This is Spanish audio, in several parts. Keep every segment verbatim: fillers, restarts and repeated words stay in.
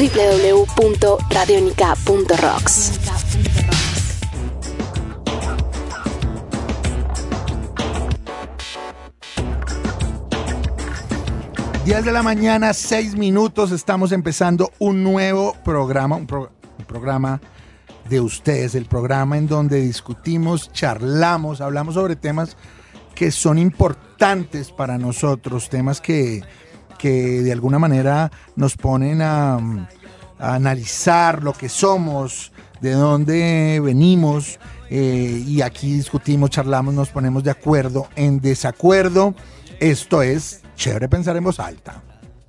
w w w punto radionica punto rocks. diez de la mañana, seis minutos, estamos empezando un nuevo programa, un, pro, un programa de ustedes, el programa en donde discutimos, charlamos, hablamos sobre temas que son importantes para nosotros, temas que, que de alguna manera nos ponen a, a analizar lo que somos, de dónde venimos, eh, y aquí discutimos, charlamos, nos ponemos de acuerdo, en desacuerdo. Esto es Chévere Pensar en Voz Alta.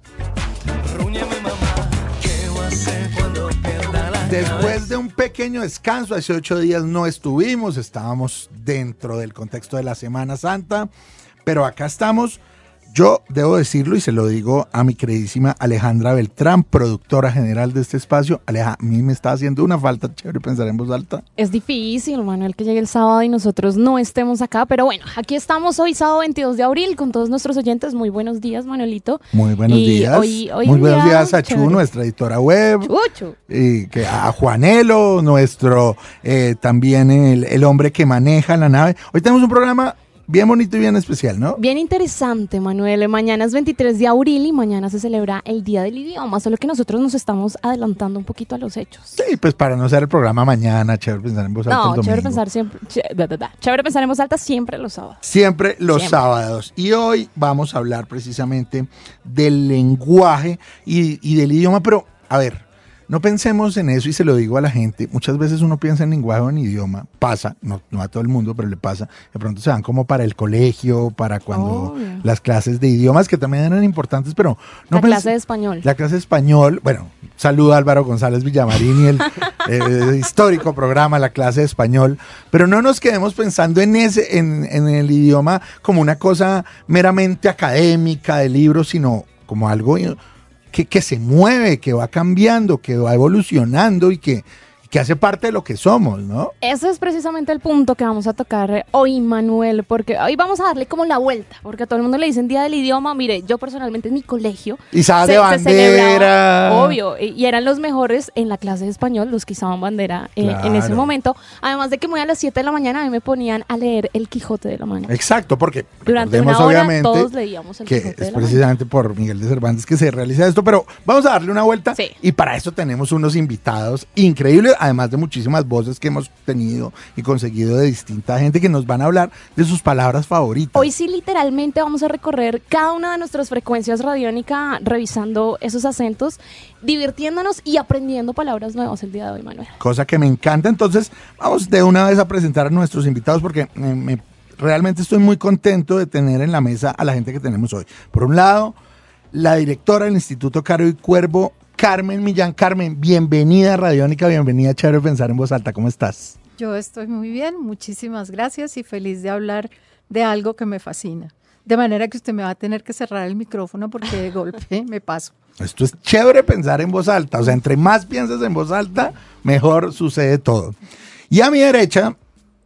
Después de un pequeño descanso, hace ocho días no estuvimos, estábamos dentro del contexto de la Semana Santa, pero acá estamos. Yo debo decirlo y se lo digo a mi queridísima Alejandra Beltrán, productora general de este espacio. Aleja, a mí me está haciendo una falta Chévere Pensar en Voz Alta. Es difícil, Manuel, que llegue el sábado y nosotros no estemos acá, pero bueno, aquí estamos hoy, sábado veintidós de abril, con todos nuestros oyentes. Muy buenos días, Manuelito. Muy buenos y días. Hoy, hoy Muy buenos día días a Chu, chévere. Nuestra editora web. Chucho. Y que a Juanelo, nuestro eh, también el, el hombre que maneja la nave. Hoy tenemos un programa bien bonito y bien especial, ¿no? Bien interesante, Manuel. Mañana es veintitrés de abril y mañana se celebra el Día del Idioma, solo que nosotros nos estamos adelantando un poquito a los hechos. Sí, pues para no ser el programa mañana, Chévere Pensar en Voz Alta el No, domingo. chévere pensar siempre, ch- da, da, da. chévere pensar en voz alta siempre los sábados. Siempre los Siempre. sábados. Y hoy vamos a hablar precisamente del lenguaje y, y del idioma, pero a ver, no pensemos en eso y se lo digo a la gente. Muchas veces uno piensa en lenguaje o en idioma, pasa, no, no a todo el mundo, pero le pasa. De pronto se van como para el colegio, para cuando Obvio. las clases de idiomas, que también eran importantes, pero no La pens- clase de español. La clase de español, bueno, saluda a Álvaro González Villamarín y el eh, histórico programa La Clase de Español, pero no nos quedemos pensando en ese, en, en el idioma como una cosa meramente académica de libros, sino como algo que, que se mueve, que va cambiando, que va evolucionando y que, que hace parte de lo que somos, ¿no? Ese es precisamente el punto que vamos a tocar hoy, Manuel, porque hoy vamos a darle como la vuelta, porque a todo el mundo le dicen Día del Idioma. Mire, yo personalmente en mi colegio Izadas de se bandera. celebraba, obvio, y y eran los mejores en la clase de español, los que izaban bandera eh, Claro. en ese momento. Además de que muy a las siete de la mañana a mí me ponían a leer El Quijote de la Mancha. Exacto, porque Durante recordemos una hora obviamente todos leíamos El que Quijote es de la Mancha. precisamente por Miguel de Cervantes que se realiza esto, pero vamos a darle una vuelta Sí. y para eso tenemos unos invitados increíbles, además de muchísimas voces que hemos tenido y conseguido de distinta gente que nos van a hablar de sus palabras favoritas. Hoy sí literalmente vamos a recorrer cada una de nuestras frecuencias radiónica revisando esos acentos, divirtiéndonos y aprendiendo palabras nuevas el día de hoy, Manuel. Cosa que me encanta, entonces vamos de una vez a presentar a nuestros invitados porque me, me- realmente estoy muy contento de tener en la mesa a la gente que tenemos hoy. Por un lado, la directora del Instituto Caro y Cuervo, Carmen Millán. Carmen, bienvenida a Radiónica, bienvenida a Chévere Pensar en Voz Alta, ¿cómo estás? Yo estoy muy bien, muchísimas gracias y feliz de hablar de algo que me fascina. De manera que usted me va a tener que cerrar el micrófono porque de golpe me paso. Esto es Chévere Pensar en Voz Alta, o sea, entre más piensas en voz alta, mejor sucede todo. Y a mi derecha,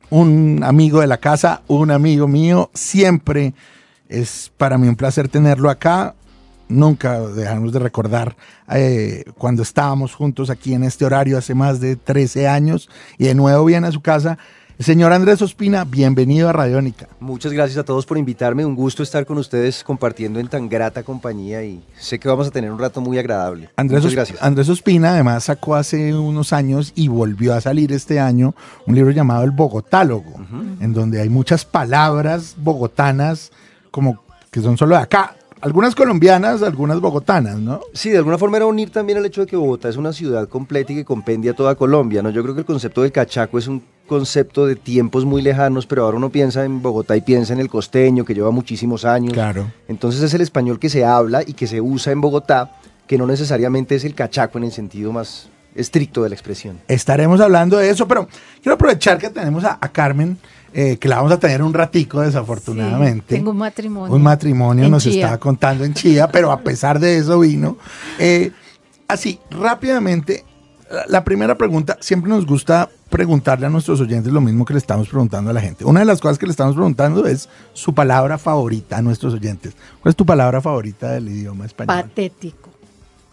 un amigo de la casa, un amigo mío, siempre es para mí un placer tenerlo acá. Nunca dejamos de recordar eh, cuando estábamos juntos aquí en este horario hace más de trece años y de nuevo viene a su casa. El señor Andrés Ospina, bienvenido a Radiónica. Muchas gracias a todos por invitarme, un gusto estar con ustedes compartiendo en tan grata compañía y sé que vamos a tener un rato muy agradable. Andrés, Muchas Os- gracias. Andrés Ospina además sacó hace unos años y volvió a salir este año un libro llamado El Bogotálogo, uh-huh. en donde hay muchas palabras bogotanas como que son solo de acá. Algunas colombianas, algunas bogotanas, ¿no? Sí, de alguna forma era unir también el hecho de que Bogotá es una ciudad completa y que compendia toda Colombia, ¿no? Yo creo que el concepto del cachaco es un concepto de tiempos muy lejanos, pero ahora uno piensa en Bogotá y piensa en el costeño, que lleva muchísimos años. Claro. Entonces es el español que se habla y que se usa en Bogotá, que no necesariamente es el cachaco en el sentido más estricto de la expresión. Estaremos hablando de eso, pero quiero aprovechar que tenemos a, a Carmen, eh, que la vamos a tener un ratico desafortunadamente. Sí, tengo un matrimonio. Un matrimonio en nos Chía. estaba contando en Chía, pero a pesar de eso vino. Eh, así, rápidamente, la, la primera pregunta, siempre nos gusta preguntarle a nuestros oyentes lo mismo que le estamos preguntando a la gente. Una de las cosas que le estamos preguntando es su palabra favorita a nuestros oyentes. ¿Cuál es tu palabra favorita del idioma español? Patético.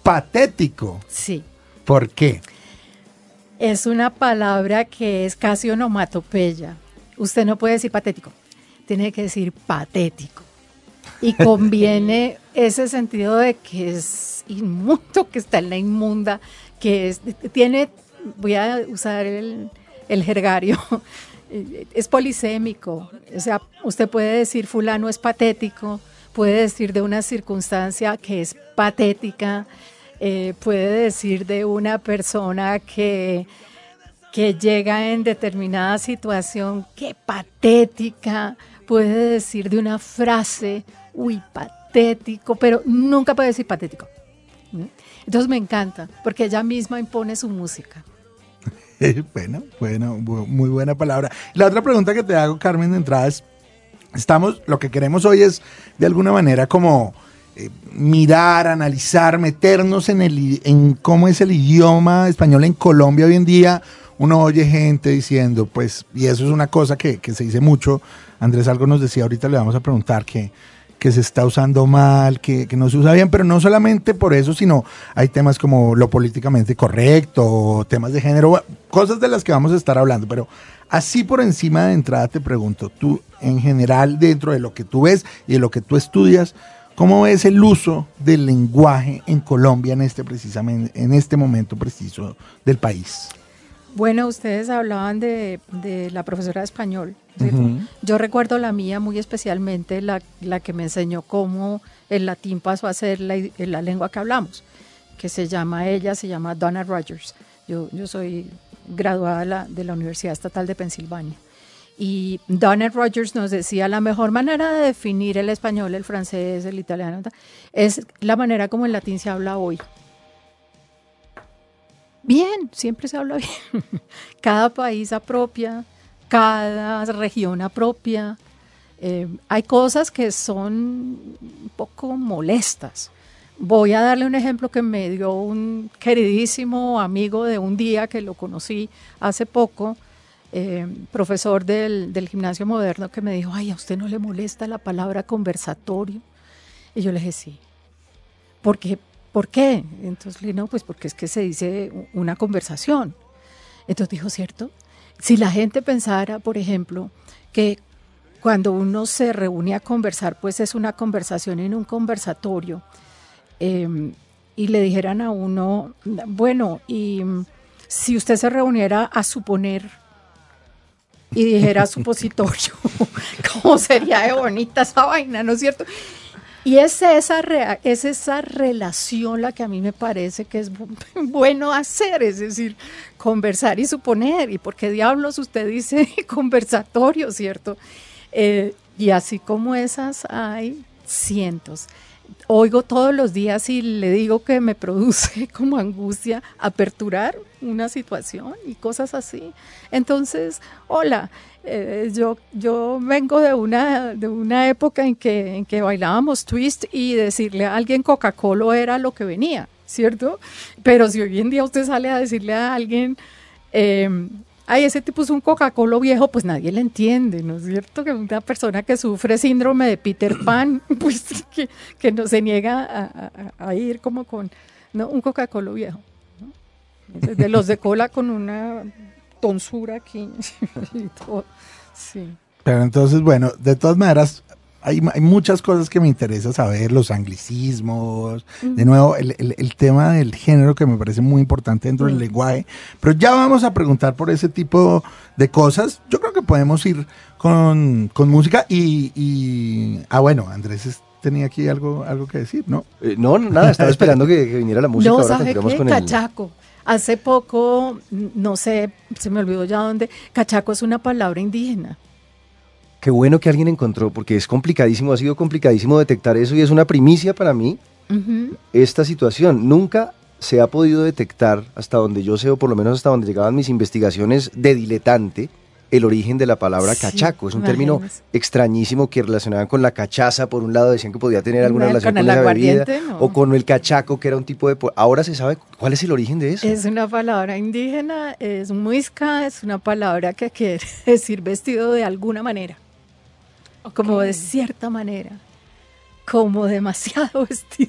Patético. Sí. ¿Por qué? Es una palabra que es casi onomatopeya. Usted no puede decir patético, tiene que decir patético. Y conviene ese sentido de que es inmundo, que está en la inmunda, que es, tiene, voy a usar el, el jergario, es polisémico. O sea, usted puede decir fulano es patético, puede decir de una circunstancia que es patética, eh, puede decir de una persona que, que llega en determinada situación, qué patética, puede decir de una frase, uy, patético, pero nunca puede decir patético. Entonces me encanta, porque ella misma impone su música. Bueno, bueno, muy buena palabra. La otra pregunta que te hago, Carmen, de entrada es, estamos, lo que queremos hoy es, de alguna manera, como eh, mirar, analizar, meternos en, el, en cómo es el idioma español en Colombia hoy en día. Uno oye gente diciendo, pues, y eso es una cosa que, que se dice mucho, Andrés algo nos decía, ahorita le vamos a preguntar que, que se está usando mal, que, que no se usa bien, pero no solamente por eso, sino hay temas como lo políticamente correcto, temas de género, cosas de las que vamos a estar hablando, pero así por encima de entrada te pregunto, tú en general dentro de lo que tú ves y de lo que tú estudias, ¿cómo ves el uso del lenguaje en Colombia en este, precisamente, en este momento preciso del país? Bueno, ustedes hablaban de, de la profesora de español, ¿cierto? Uh-huh. Yo recuerdo la mía muy especialmente, la, la que me enseñó cómo el latín pasó a ser la, la lengua que hablamos, que se llama ella, se llama Donna Rogers. Yo, yo soy graduada de la, de la Universidad Estatal de Pensilvania. Y Donna Rogers nos decía, la mejor manera de definir el español, el francés, el italiano, es la manera como el latín se habla hoy. Bien, siempre se habla bien. Cada país apropia, cada región apropia. Eh, hay cosas que son un poco molestas. Voy a darle un ejemplo que me dio un queridísimo amigo de un día que lo conocí hace poco, eh, profesor del, del Gimnasio Moderno, que me dijo, ay, ¿a usted no le molesta la palabra conversatorio? Y yo le dije, sí. ¿Por qué? ¿Por qué? Entonces le dije, no, pues porque es que se dice una conversación. Entonces dijo, ¿cierto? Si la gente pensara, por ejemplo, que cuando uno se reúne a conversar, pues es una conversación en un conversatorio, eh, y le dijeran a uno, bueno, y si usted se reuniera a suponer y dijera supositorio, ¿cómo sería de bonita esa vaina, no es cierto? Y es esa, rea, es esa relación la que a mí me parece que es bu- bueno hacer, es decir, conversar y suponer. ¿Y por qué diablos usted dice conversatorio, cierto? Eh, y así como esas hay cientos. Oigo todos los días y le digo que me produce como angustia aperturar una situación y cosas así. Entonces, hola. Eh, yo, yo vengo de una, de una época en que, en que bailábamos twist y decirle a alguien Coca-Cola era lo que venía, ¿cierto? Pero si hoy en día usted sale a decirle a alguien, eh, ay, ese tipo es un Coca-Cola viejo, pues nadie le entiende, ¿no es cierto? Que una persona que sufre síndrome de Peter Pan, pues que, que no se niega a, a, a ir como con, ¿no? Un Coca-Cola viejo, ¿no? De los de cola con una tonsura aquí y todo. Sí. Pero entonces, bueno, de todas maneras, hay, hay muchas cosas que me interesa saber, los anglicismos, uh-huh. de nuevo, el, el, el tema del género que me parece muy importante dentro uh-huh. del lenguaje, pero ya vamos a preguntar por ese tipo de cosas. Yo creo que podemos ir con, con música y, y, ah, bueno, Andrés es, tenía aquí algo, algo que decir, ¿no? Eh, no, nada, estaba esperando que, que viniera la música. No, ahora ¿sabe qué? Con Cachaco. El... Hace poco, no sé, se me olvidó ya dónde, cachaco es una palabra indígena. Qué bueno que alguien encontró, porque es complicadísimo, ha sido complicadísimo detectar eso y es una primicia para mí, uh-huh. esta situación. Nunca se ha podido detectar, hasta donde yo sé, o por lo menos hasta donde llegaban mis investigaciones de diletante, el origen de la palabra sí, cachaco. Es un imagínese. Término extrañísimo que relacionaban con la cachaza. Por un lado decían que podía tener alguna relación con, con esa bebida, no. o con el cachaco, que era un tipo de... Ahora se sabe cuál es el origen de eso. Es una palabra indígena, es muisca, es una palabra que quiere decir vestido de alguna manera, okay. como de cierta manera, como demasiado vestido.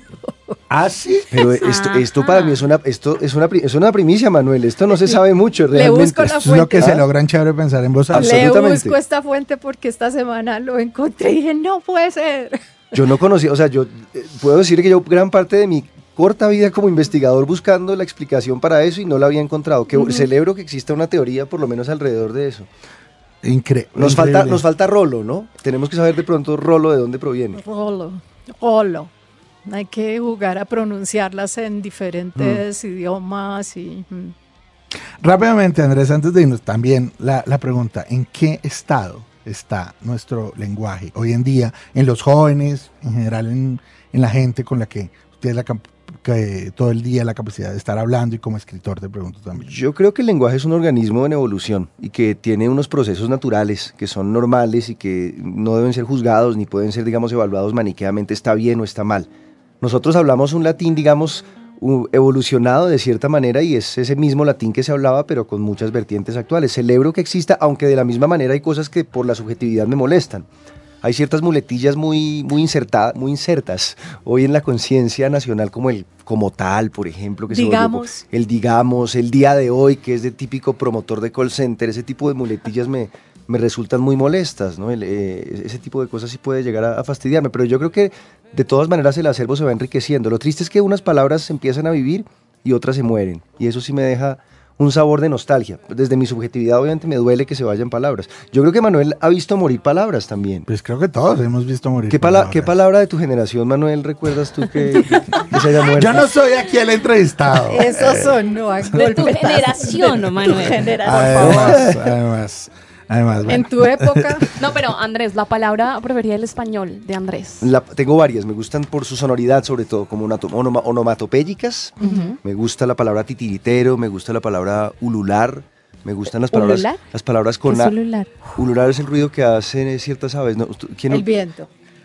¿Ah, sí? Pero esto, esto para mí es una, esto es una, pri- es una primicia, Manuel. Esto no se sabe mucho Le realmente. busco la Esto es lo que fuente. se logra en Chévere Pensar en Voz Alta. Le Absolutamente. busco esta fuente porque esta semana lo encontré y dije, no puede ser. Yo no conocía, o sea, yo eh, puedo decir que yo gran parte de mi corta vida como investigador buscando la explicación para eso y no la había encontrado. Que Ujú. celebro que exista una teoría por lo menos alrededor de eso. Incre- Nos increíble. falta, nos falta rolo, ¿no? Tenemos que saber de pronto rolo de dónde proviene. Rolo, rolo. Hay que jugar a pronunciarlas en diferentes idiomas y... mm. Rápidamente, Andrés, antes de irnos, también la, la pregunta, ¿en qué estado está nuestro lenguaje hoy en día, en los jóvenes, en general en, en la gente con la que usted la, cap- que todo el día la capacidad de estar hablando y como escritor te pregunto también? Yo creo que el lenguaje es un organismo en evolución y que tiene unos procesos naturales que son normales y que no deben ser juzgados ni pueden ser, digamos, evaluados maniqueamente, está bien o está mal. Nosotros hablamos un latín, digamos, u- evolucionado de cierta manera y es ese mismo latín que se hablaba, pero con muchas vertientes actuales. Celebro que exista, aunque de la misma manera hay cosas que por la subjetividad me molestan. Hay ciertas muletillas muy, muy, inserta- muy insertas hoy en la conciencia nacional, como el como tal, por ejemplo, que se volvió Digamos. po- el digamos, el día de hoy, que es de típico promotor de call center. Ese tipo de muletillas me, me resultan muy molestas, ¿no? El, eh, ese tipo de cosas sí puede llegar a, a fastidiarme, pero yo creo que de todas maneras el acervo se va enriqueciendo. Lo triste es que unas palabras empiezan a vivir y otras se mueren, y eso sí me deja un sabor de nostalgia. Desde mi subjetividad obviamente me duele que se vayan palabras. Yo creo que Manuel ha visto morir palabras también. Pues creo que todos hemos visto morir ¿Qué, pala- palabras. ¿Qué palabra de tu generación, Manuel, recuerdas tú que, que- que se haya muerto? Yo no soy aquí el entrevistado. Eso sonó a De tu golpe. generación, ¿no, Manuel? Tu generación. Además, además, además, bueno. En tu época, No, pero Andrés, la palabra preferida del español de Andrés. La- tengo varias, me gustan por su sonoridad sobre todo, como una onoma- onomatopéyicas. Me gusta la palabra titiritero, me gusta la palabra ulular, me gustan las palabras, ¿Ulular? las palabras ¿Qué con es a- ulular? Ulular es el ruido que hacen ciertas aves. ¿No? ¿Quién- el viento.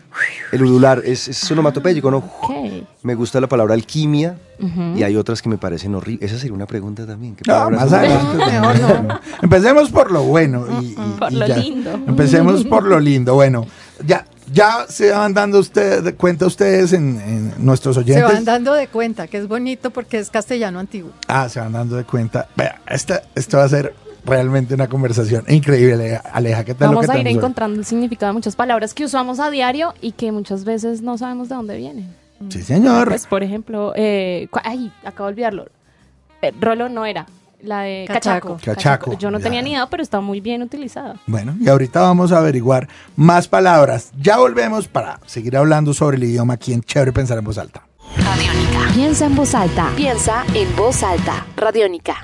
el ulular es, es onomatopéyico, ¿no? Ok. Me gusta la palabra alquimia Ujú. y hay otras que me parecen horribles. Esa sería una pregunta también. ¿Qué No, palabras más son- adelante. Mejor no. Empecemos por lo bueno. Y, y- Por y lo ya. lindo. Empecemos por lo lindo. Bueno, ya, ya se van dando usted, cuenta ustedes en, en nuestros Se oyentes. van dando de cuenta que es bonito porque es castellano antiguo. Ah, se van dando de cuenta. Vea, esta, esto va a ser realmente una conversación increíble, Aleja. ¿Qué tal Vamos lo que a ir tenemos hoy? encontrando el significado de muchas palabras que usamos a diario y que muchas veces no sabemos de dónde vienen. Sí, señor. Pues, por ejemplo, eh, cu- ay, acabo de olvidarlo. Eh, Rolo no era, la de Cachaco. Cachaco. Cachaco, Yo no ya. tenía ni idea, pero está muy bien utilizada. Bueno, y ahorita vamos a averiguar más palabras. Ya volvemos para seguir hablando sobre el idioma aquí en Chévere Pensar en Voz Alta. Radiónica. Piensa en voz alta. Piensa en voz alta. Radiónica.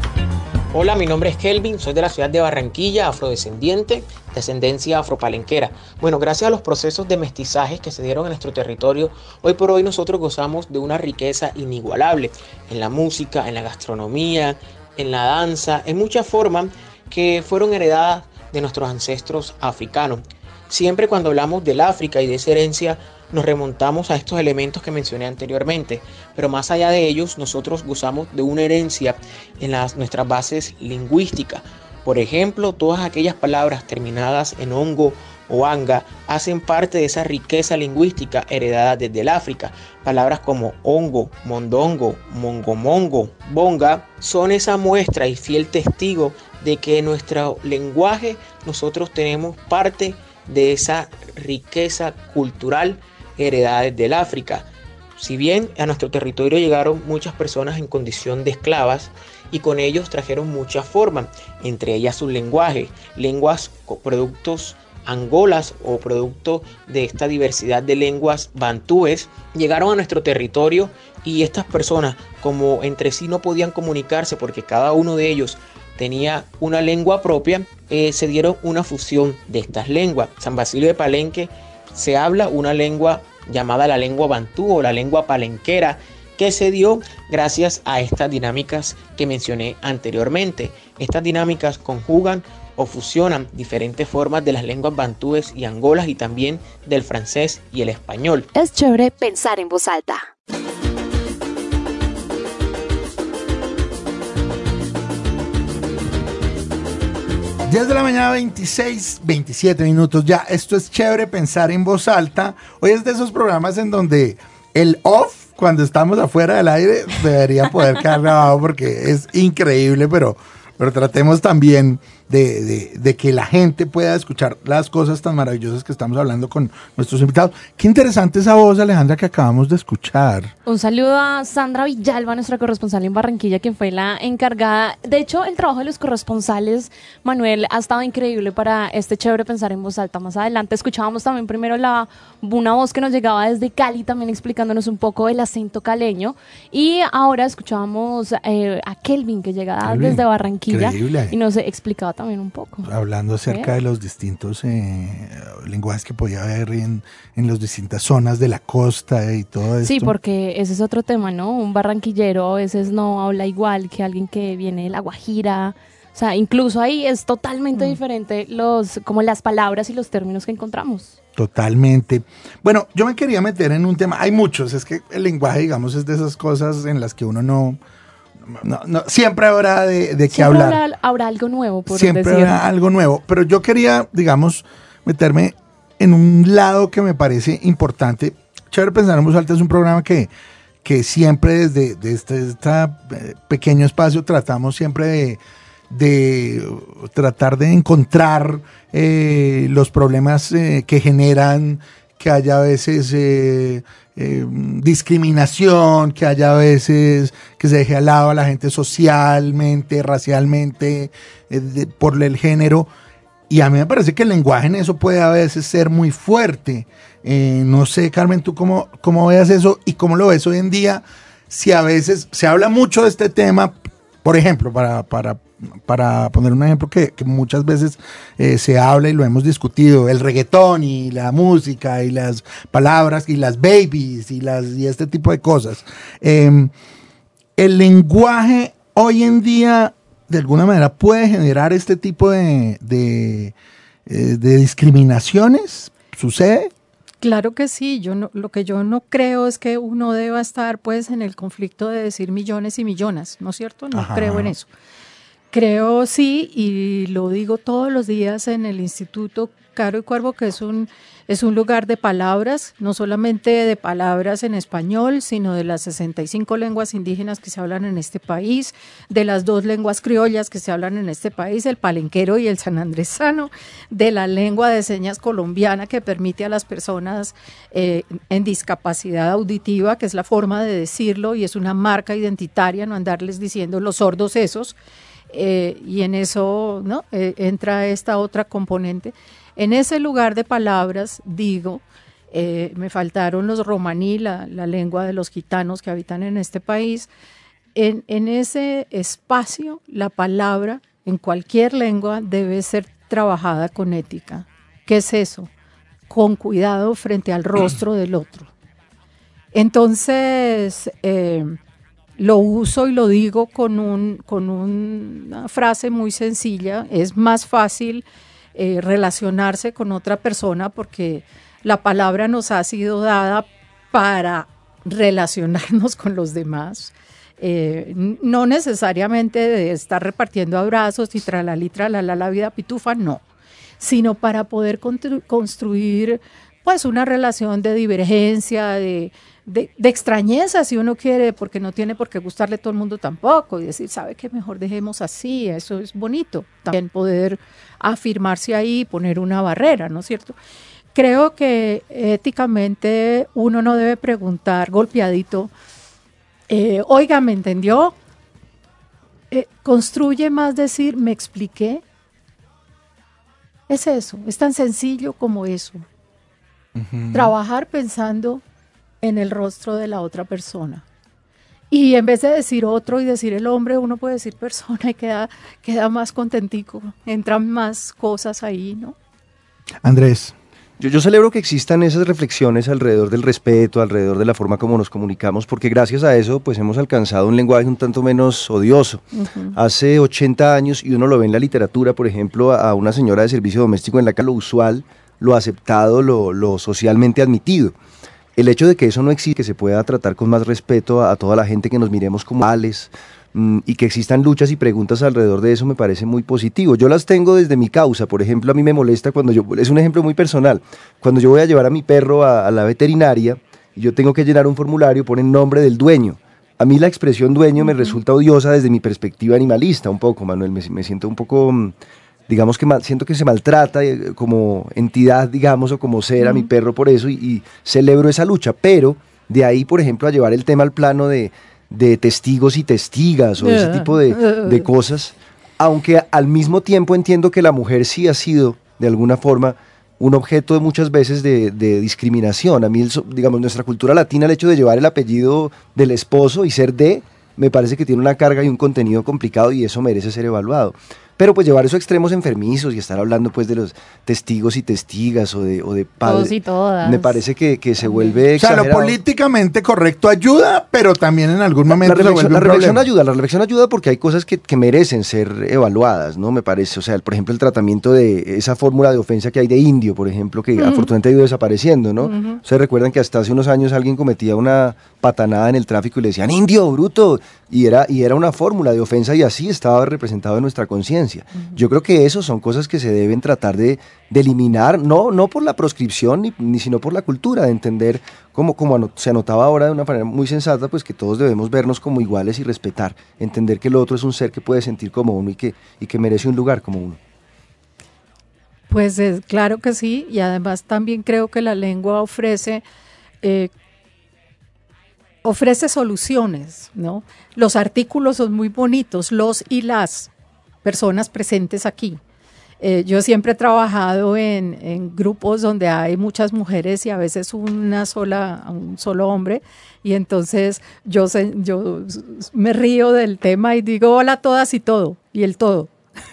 Hola, mi nombre es Kelvin, soy de la ciudad de Barranquilla, afrodescendiente, descendencia afropalenquera. Bueno, gracias a los procesos de mestizaje que se dieron en nuestro territorio, hoy por hoy nosotros gozamos de una riqueza inigualable en la música, en la gastronomía, en la danza, en muchas formas que fueron heredadas de nuestros ancestros africanos. Siempre cuando hablamos del África y de esa herencia, nos remontamos a estos elementos que mencioné anteriormente, pero más allá de ellos, nosotros gozamos de una herencia en las, nuestras bases lingüísticas. Por ejemplo, todas aquellas palabras terminadas en ongo o anga hacen parte de esa riqueza lingüística heredada desde el África. Palabras como hongo, mondongo, mongomongo, bonga son esa muestra y fiel testigo de que en nuestro lenguaje nosotros tenemos parte de esa riqueza cultural heredada desde el África. Si bien a nuestro territorio llegaron muchas personas en condición de esclavas y con ellos trajeron muchas formas, entre ellas su lenguaje, lenguas co- productos angolas o producto de esta diversidad de lenguas bantúes, llegaron a nuestro territorio y estas personas, como entre sí no podían comunicarse porque cada uno de ellos tenía una lengua propia, eh, se dieron una fusión de estas lenguas. San Basilio de Palenque se habla una lengua llamada la lengua bantú o la lengua palenquera, que se dio gracias a estas dinámicas que mencioné anteriormente. Estas dinámicas conjugan o fusionan diferentes formas de las lenguas bantúes y angolas y también del francés y el español. Es chévere pensar en voz alta. diez de la mañana, veintiséis, veintisiete minutos ya. Esto es Chévere Pensar en Voz Alta. Hoy es de esos programas en donde el off cuando estamos afuera del aire debería poder quedar grabado porque es increíble, pero, pero tratemos también de, de, de que la gente pueda escuchar las cosas tan maravillosas que estamos hablando con nuestros invitados. Qué interesante esa voz, Alejandra, que acabamos de escuchar. Un saludo a Sandra Villalba, nuestra corresponsal en Barranquilla, quien fue la encargada. De hecho, el trabajo de los corresponsales, Manuel, ha estado increíble para este chévere pensar en voz alta. Más adelante escuchábamos también primero la, una voz que nos llegaba desde Cali, también explicándonos un poco el acento caleño. Y ahora escuchábamos eh, a Kelvin, que llegaba Kelvin, desde Barranquilla increíble. y nos explicaba también un poco. Hablando acerca ¿Eh? de los distintos eh, lenguajes que podía haber en, en las distintas zonas de la costa y todo esto. Sí, porque ese es otro tema, ¿no? Un barranquillero a veces no habla igual que alguien que viene de La Guajira. O sea, incluso ahí es totalmente mm. diferente los, como las palabras y los términos que encontramos. Totalmente. Bueno, yo me quería meter en un tema, hay muchos, es que el lenguaje, digamos, es de esas cosas en las que uno no... No, no, siempre habrá de, de qué hablar. Siempre habrá, habrá algo nuevo, por Siempre decir. habrá algo nuevo. Pero yo quería, digamos, meterme en un lado que me parece importante. Chévere Pensar en Voz Alta es un programa que, que siempre desde, desde este, este pequeño espacio tratamos siempre de, de tratar de encontrar eh, los problemas eh, que generan que haya a veces eh, eh, discriminación, que haya a veces que se deje al lado a la gente socialmente, racialmente, eh, de, por el género. Y a mí me parece que el lenguaje en eso puede a veces ser muy fuerte. Eh, no sé, Carmen, ¿tú cómo, cómo veas eso y cómo lo ves hoy en día? Si a veces se habla mucho de este tema, por ejemplo, para... para para poner un ejemplo que, que muchas veces eh, se habla y lo hemos discutido, el reggaetón y la música y las palabras y las babies y, las, y este tipo de cosas. Eh, el lenguaje hoy en día de alguna manera puede generar este tipo de, de, eh, de discriminaciones. ¿Sucede? Claro que sí. Yo no, lo que yo no creo es que uno deba estar pues en el conflicto de decir millones y millones, ¿no es cierto? No Ajá. creo en eso. Creo sí, y lo digo todos los días en el Instituto Caro y Cuervo, que es un, es un lugar de palabras, no solamente de palabras en español, sino de las sesenta y cinco lenguas indígenas que se hablan en este país, de las dos lenguas criollas que se hablan en este país, el palenquero y el sanandresano, de la lengua de señas colombiana que permite a las personas eh, en discapacidad auditiva, que es la forma de decirlo y es una marca identitaria, no andarles diciendo los sordos esos. Eh, y en eso ¿no? eh, entra esta otra componente. En ese lugar de palabras, digo, eh, me faltaron los romaní, la, la lengua de los gitanos que habitan en este país. En, en ese espacio, la palabra, en cualquier lengua, debe ser trabajada con ética. ¿Qué es eso? Con cuidado frente al rostro del otro. Entonces... Eh, Lo uso y lo digo con, un, con una frase muy sencilla. Es más fácil eh, relacionarse con otra persona porque la palabra nos ha sido dada para relacionarnos con los demás. Eh, no necesariamente de estar repartiendo abrazos y tralali, tralala, la vida pitufa, no. Sino para poder constru- construir pues una relación de divergencia, de... De, de extrañeza si uno quiere, porque no tiene por qué gustarle a todo el mundo tampoco, y decir, ¿sabe qué? Mejor dejemos así, eso es bonito. También poder afirmarse ahí, poner una barrera, ¿no es cierto? Creo que éticamente uno no debe preguntar golpeadito, eh, oiga, ¿me entendió? Eh, construye más decir, ¿me expliqué? Es eso, es tan sencillo como eso. Uh-huh. Trabajar pensando en el rostro de la otra persona. Y en vez de decir otro y decir el hombre, uno puede decir persona y queda, queda más contentico, entran más cosas ahí, ¿no? Andrés. Yo, yo celebro que existan esas reflexiones alrededor del respeto, alrededor de la forma como nos comunicamos, porque gracias a eso pues hemos alcanzado un lenguaje un tanto menos odioso. Uh-huh. Hace ochenta años, y uno lo ve en la literatura, por ejemplo, a, a una señora de servicio doméstico en la que lo usual, lo aceptado, lo, lo socialmente admitido. El hecho de que eso no existe, que se pueda tratar con más respeto a, a toda la gente, que nos miremos como iguales mmm, y que existan luchas y preguntas alrededor de eso me parece muy positivo. Yo las tengo desde mi causa. Por ejemplo, a mí me molesta cuando yo, es un ejemplo muy personal, cuando yo voy a llevar a mi perro a, a la veterinaria y yo tengo que llenar un formulario, ponen nombre del dueño. A mí la expresión dueño me resulta odiosa desde mi perspectiva animalista un poco, Manuel, me, me siento un poco, digamos que mal, siento que se maltrata eh, como entidad, digamos, o como ser a mi perro por eso y, y celebro esa lucha, pero de ahí, por ejemplo, a llevar el tema al plano de, de testigos y testigas o ese tipo de, de cosas, aunque al mismo tiempo entiendo que la mujer sí ha sido, de alguna forma, un objeto de muchas veces de, de discriminación. A mí, digamos, nuestra cultura latina, el hecho de llevar el apellido del esposo y ser de, me parece que tiene una carga y un contenido complicado y eso merece ser evaluado. Pero pues llevar eso a extremos enfermizos y estar hablando pues de los testigos y testigas o de, o de padres, todos y todas, me parece que, que se vuelve o sea, exagerado. Lo políticamente correcto ayuda, pero también en algún momento la reflexión, se vuelve la un reflexión problema. ayuda, la reflexión ayuda porque hay cosas que, que merecen ser evaluadas, ¿no? Me parece, o sea, el, por ejemplo, el tratamiento de esa fórmula de ofensa que hay de indio, por ejemplo, que uh-huh. afortunadamente ha ido desapareciendo, ¿no? Uh-huh. Ustedes recuerdan que hasta hace unos años alguien cometía una patanada en el tráfico y le decían indio, bruto, y era, y era una fórmula de ofensa y así estaba representado en nuestra conciencia. Uh-huh. Yo creo que eso son cosas que se deben tratar de, de eliminar, no, no por la proscripción, ni, ni sino por la cultura, de entender, como, como anot- se anotaba ahora de una manera muy sensata, pues que todos debemos vernos como iguales y respetar, entender que el otro es un ser que puede sentir como uno y que, y que merece un lugar como uno. Pues eh, claro que sí, y además también creo que la lengua ofrece... Eh, ofrece soluciones, ¿no? Los artículos son muy bonitos, los y las personas presentes aquí. Eh, yo siempre he trabajado en, en grupos donde hay muchas mujeres y a veces una sola, un solo hombre, y entonces yo, se, yo me río del tema y digo hola a todas y todo, y el todo.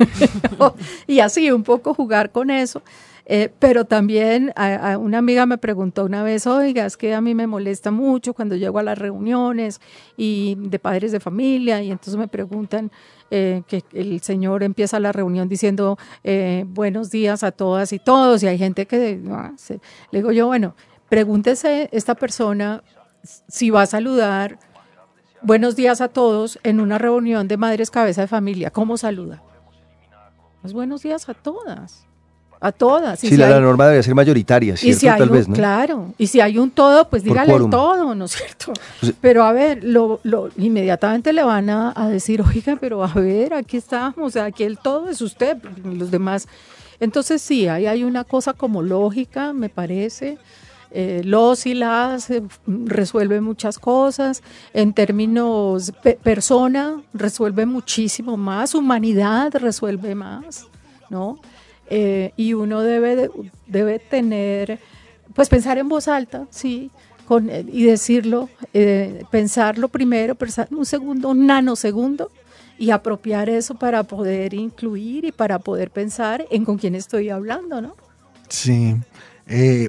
Y así, un poco jugar con eso. Eh, pero también a, a una amiga me preguntó una vez, oiga, es que a mí me molesta mucho cuando llego a las reuniones y de padres de familia y entonces me preguntan eh, que el señor empieza la reunión diciendo eh, buenos días a todas y todos y hay gente que, ah, se, le digo yo, bueno, pregúntese esta persona si va a saludar buenos días a todos en una reunión de madres cabeza de familia, ¿cómo saluda? Pues buenos días a todas. A todas. Y sí, si la, hay, la norma debe ser mayoritaria, ¿cierto? Y si hay Tal un, vez, ¿no? Claro, y si hay un todo, pues dígale el todo, ¿no es cierto? Pues, pero a ver, lo, lo, inmediatamente le van a, a decir, oiga, pero a ver, aquí estamos, aquí el todo es usted, los demás. Entonces sí, ahí hay una cosa como lógica, me parece. Eh, los y las eh, resuelve muchas cosas, en términos pe- persona resuelve muchísimo más, humanidad resuelve más, ¿no? Eh, y uno debe, de, debe tener, pues pensar en voz alta, sí, con, eh, y decirlo, eh, pensarlo primero, pensar un segundo, un nanosegundo, y apropiar eso para poder incluir y para poder pensar en con quién estoy hablando, ¿no? Sí. Eh,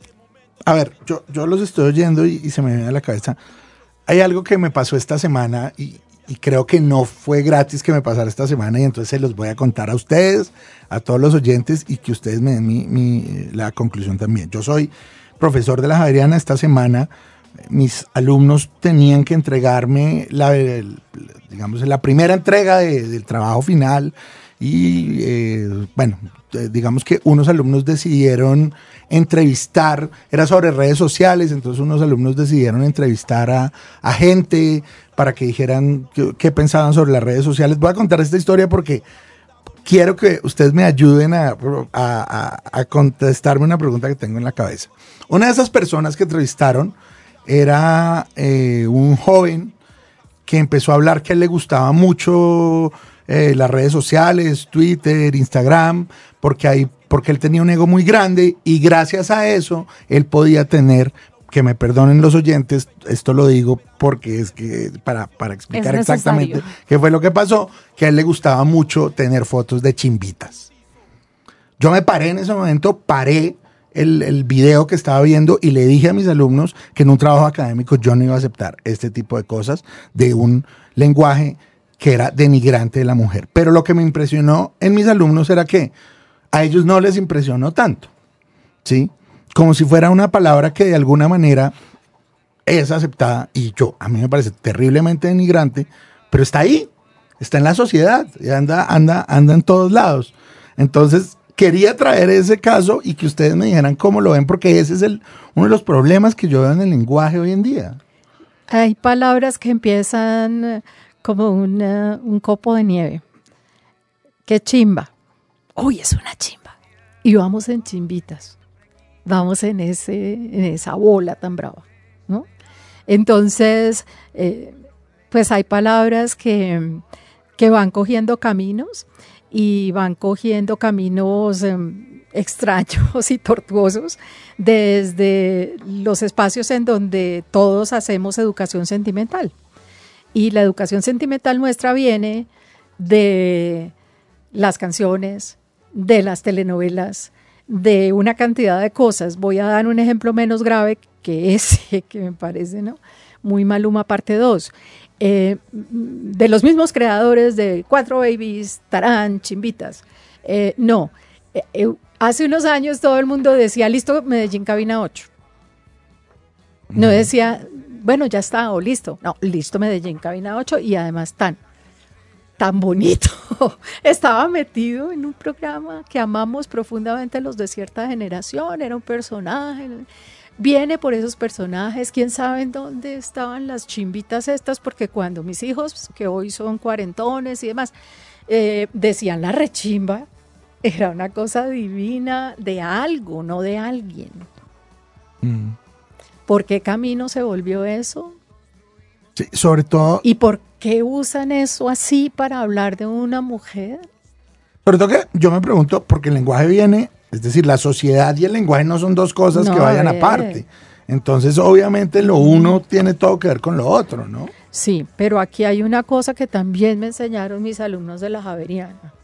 a ver, yo, yo los estoy oyendo y, y se me viene a la cabeza. Hay algo que me pasó esta semana y, y creo que no fue gratis que me pasara esta semana y entonces se los voy a contar a ustedes, a todos los oyentes y que ustedes me den mi, mi, la conclusión también. Yo soy profesor de la Javeriana. Esta semana mis alumnos tenían que entregarme la, el, digamos, la primera entrega de, del trabajo final y eh, bueno, digamos que unos alumnos decidieron entrevistar, era sobre redes sociales, entonces unos alumnos decidieron entrevistar a, a gente para que dijeran qué, qué pensaban sobre las redes sociales. Voy a contar esta historia porque quiero que ustedes me ayuden a, a, a, a contestarme una pregunta que tengo en la cabeza. Una de esas personas que entrevistaron era eh, un joven que empezó a hablar que a él le gustaba mucho eh, las redes sociales, Twitter, Instagram, porque, hay, porque él tenía un ego muy grande y gracias a eso él podía tener, que me perdonen los oyentes, esto lo digo porque es que para, para explicar exactamente qué fue lo que pasó, que a él le gustaba mucho tener fotos de chimbitas. Yo me paré en ese momento, paré el, el video que estaba viendo y le dije a mis alumnos que en un trabajo académico yo no iba a aceptar este tipo de cosas de un lenguaje que era denigrante de la mujer. Pero lo que me impresionó en mis alumnos era que a ellos no les impresionó tanto, ¿sí? Como si fuera una palabra que de alguna manera es aceptada y yo, a mí me parece terriblemente denigrante, pero está ahí, está en la sociedad, y anda, anda, anda en todos lados. Entonces, quería traer ese caso y que ustedes me dijeran cómo lo ven, porque ese es el, uno de los problemas que yo veo en el lenguaje hoy en día. Hay palabras que empiezan como una, un copo de nieve. ¡Qué chimba! ¡Uy, es una chimba! Y vamos en chimbitas. Vamos en, ese, en esa bola tan brava, ¿no? Entonces, eh, pues hay palabras que, que van cogiendo caminos y van cogiendo caminos eh, extraños y tortuosos desde los espacios en donde todos hacemos educación sentimental. Y la educación sentimental nuestra viene de las canciones, de las telenovelas, de una cantidad de cosas. Voy a dar un ejemplo menos grave que ese, que me parece, ¿no? Muy Maluma parte dos. Eh, de los mismos creadores de Cuatro Babies, Tarán, Chimbitas. Eh, no, eh, eh, hace unos años todo el mundo decía, listo, Medellín Cabina ocho. No decía, bueno, ya está, o listo. No, listo, Medellín Cabina ocho, y además tan, tan bonito. Estaba metido en un programa que amamos profundamente los de cierta generación, era un personaje, viene por esos personajes, quién sabe en dónde estaban las chimbitas estas, porque cuando mis hijos, que hoy son cuarentones y demás, eh, decían la rechimba, era una cosa divina de algo, no de alguien. Mm. ¿Por qué camino se volvió eso? Sí, sobre todo... ¿Y por qué usan eso así para hablar de una mujer? Sobre todo que yo me pregunto, porque el lenguaje viene, es decir, la sociedad y el lenguaje no son dos cosas no, que vayan aparte. Entonces, obviamente, lo uno tiene todo que ver con lo otro, ¿no? Sí, pero aquí hay una cosa que también me enseñaron mis alumnos de la Javeriana.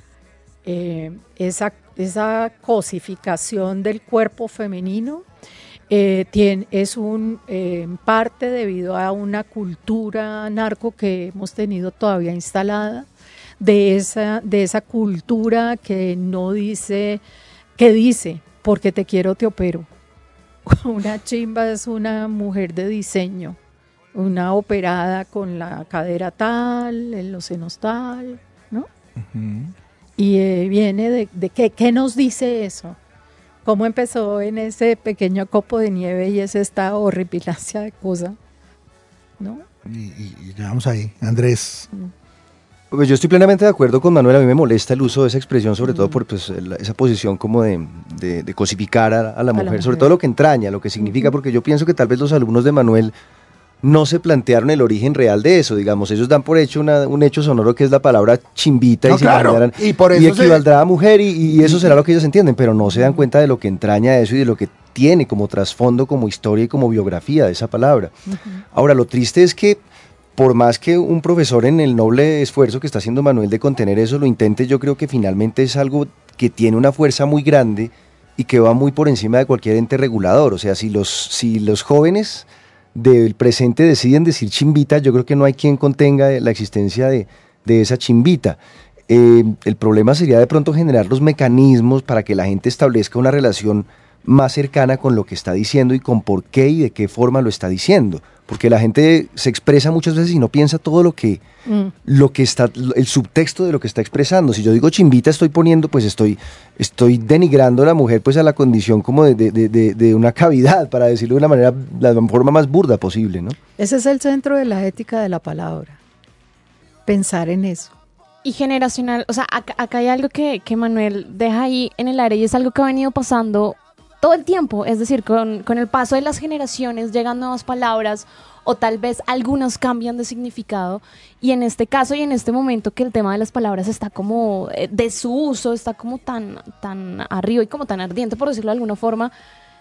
Eh, esa, esa cosificación del cuerpo femenino eh, tiene, es un eh, en parte debido a una cultura narco que hemos tenido todavía instalada, de esa, de esa cultura que no dice, que dice, porque te quiero te opero. Una chimba es una mujer de diseño, una operada con la cadera tal, en los senos tal, ¿no? Uh-huh. Y eh, viene de, de ¿qué, qué nos dice eso? ¿Cómo empezó en ese pequeño copo de nieve y es esta horripilancia de cosa? ¿No? Y, y, y llegamos ahí, Andrés. Pues yo estoy plenamente de acuerdo con Manuel, a mí me molesta el uso de esa expresión, sobre mm. todo por pues, la, esa posición como de, de, de cosificar a, a, la, a mujer, la mujer, sobre todo lo que entraña, lo que significa, mm. porque yo pienso que tal vez los alumnos de Manuel no se plantearon el origen real de eso, digamos, ellos dan por hecho una, un hecho sonoro que es la palabra chimbita no, y, claro. se y, por eso y equivaldrá se... a mujer y, y eso será lo que ellos entienden, pero no se dan cuenta de lo que entraña eso y de lo que tiene como trasfondo, como historia y como biografía de esa palabra. Uh-huh. Ahora, lo triste es que por más que un profesor en el noble esfuerzo que está haciendo Manuel de contener eso lo intente, yo creo que finalmente es algo que tiene una fuerza muy grande y que va muy por encima de cualquier ente regulador. O sea, si los, si los jóvenes del presente deciden decir chimbita, yo creo que no hay quien contenga la existencia de, de esa chimbita. Eh, el problema sería de pronto generar los mecanismos para que la gente establezca una relación más cercana con lo que está diciendo y con por qué y de qué forma lo está diciendo, porque la gente se expresa muchas veces y no piensa todo lo que, mm. lo que está, el subtexto de lo que está expresando. Si yo digo chimbita, estoy poniendo, pues estoy, estoy denigrando a la mujer pues a la condición como de, de, de, de una cavidad, para decirlo de una manera, la forma más burda posible, ¿no? Ese es el centro de la ética de la palabra, pensar en eso. Y generacional, o sea, acá, acá hay algo que, que Manuel deja ahí en el aire y es algo que ha venido pasando todo el tiempo, es decir, con, con el paso de las generaciones llegan nuevas palabras o tal vez algunas cambian de significado y en este caso y en este momento que el tema de las palabras está como eh, de su uso, está como tan, tan arriba y como tan ardiente, por decirlo de alguna forma,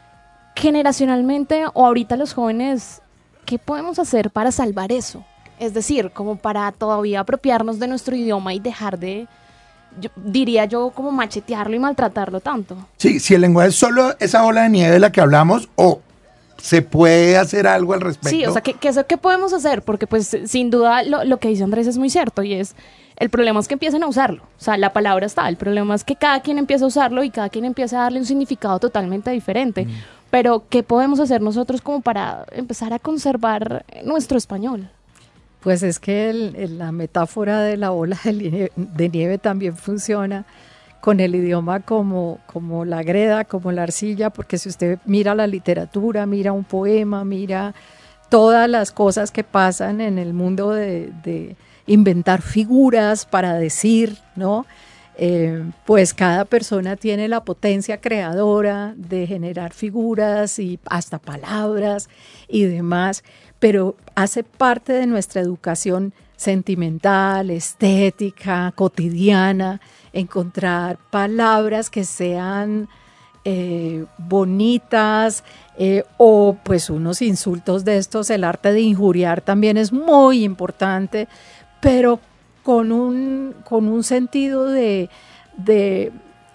generacionalmente o ahorita los jóvenes, ¿qué podemos hacer para salvar eso? Es decir, como para todavía apropiarnos de nuestro idioma y dejar de... Yo, diría yo como machetearlo y maltratarlo tanto. Sí, si el lenguaje es solo esa bola de nieve de la que hablamos o se puede hacer algo al respecto. Sí, o sea, ¿qué, qué, qué podemos hacer? Porque pues sin duda lo, lo que dice Andrés es muy cierto y es, el problema es que empiecen a usarlo, o sea, la palabra está, el problema es que cada quien empieza a usarlo y cada quien empieza a darle un significado totalmente diferente, mm. pero ¿qué podemos hacer nosotros como para empezar a conservar nuestro español? Pues es que el, el, la metáfora de la bola de nieve, de nieve también funciona con el idioma como, como la greda, como la arcilla, porque si usted mira la literatura, mira un poema, mira todas las cosas que pasan en el mundo de, de inventar figuras para decir, ¿no? Eh, pues cada persona tiene la potencia creadora de generar figuras y hasta palabras y demás, pero hace parte de nuestra educación sentimental, estética, cotidiana, encontrar palabras que sean eh, bonitas eh, o pues unos insultos de estos. El arte de injuriar también es muy importante, pero con un, con un sentido de, de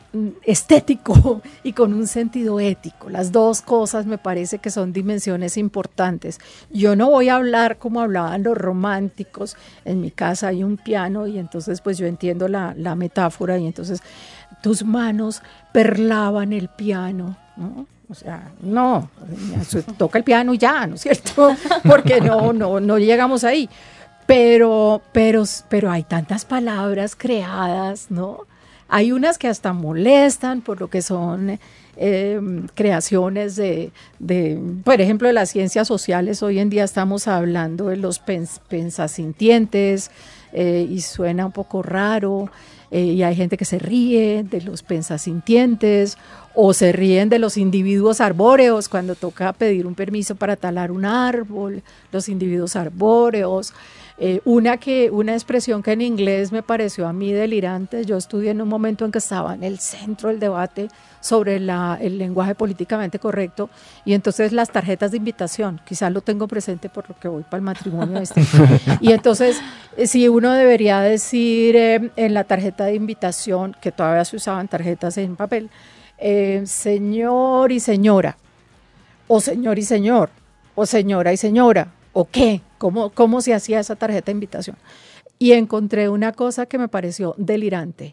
estético y con un sentido ético. Las dos cosas me parece que son dimensiones importantes. Yo no voy a hablar como hablaban los románticos. En mi casa hay un piano y entonces pues yo entiendo la, la metáfora y entonces tus manos perlaban el piano, ¿no? O sea, no, toca el piano y ya, ¿no es cierto? Porque no, no, no llegamos ahí. Pero, pero, pero hay tantas palabras creadas, ¿no? Hay unas que hasta molestan por lo que son eh, creaciones de, de, por ejemplo, de las ciencias sociales. Hoy en día estamos hablando de los pens, pensasintientes eh, y suena un poco raro. Eh, y hay gente que se ríe de los pensasintientes o se ríen de los individuos arbóreos cuando toca pedir un permiso para talar un árbol, los individuos arbóreos. Eh, una, que, una expresión que en inglés me pareció a mí delirante. Yo estudié en un momento en que estaba en el centro del debate sobre la, el lenguaje políticamente correcto y entonces las tarjetas de invitación, quizás lo tengo presente por lo que voy para el matrimonio este. Y entonces eh, si uno debería decir eh, en la tarjeta de invitación, que todavía se usaban tarjetas en papel, eh, señor y señora, o señor y señor, o señora y señora, ¿o qué? ¿Cómo, cómo se hacía esa tarjeta de invitación? Y encontré una cosa que me pareció delirante.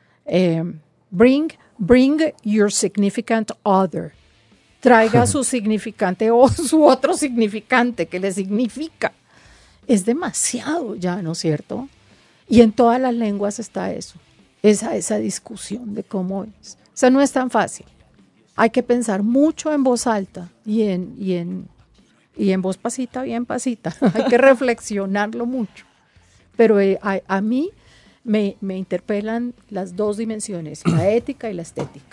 Eh, bring, bring your significant other. Traiga su significante o su otro significante que le significa. Es demasiado ya, ¿no es cierto? Y en todas las lenguas está eso, esa, esa discusión de cómo es. O sea, no es tan fácil. Hay que pensar mucho en voz alta y en... Y en Y en voz pasita, bien pasita. Hay que reflexionarlo mucho. Pero eh, a, a mí me, me interpelan las dos dimensiones, la ética y la estética.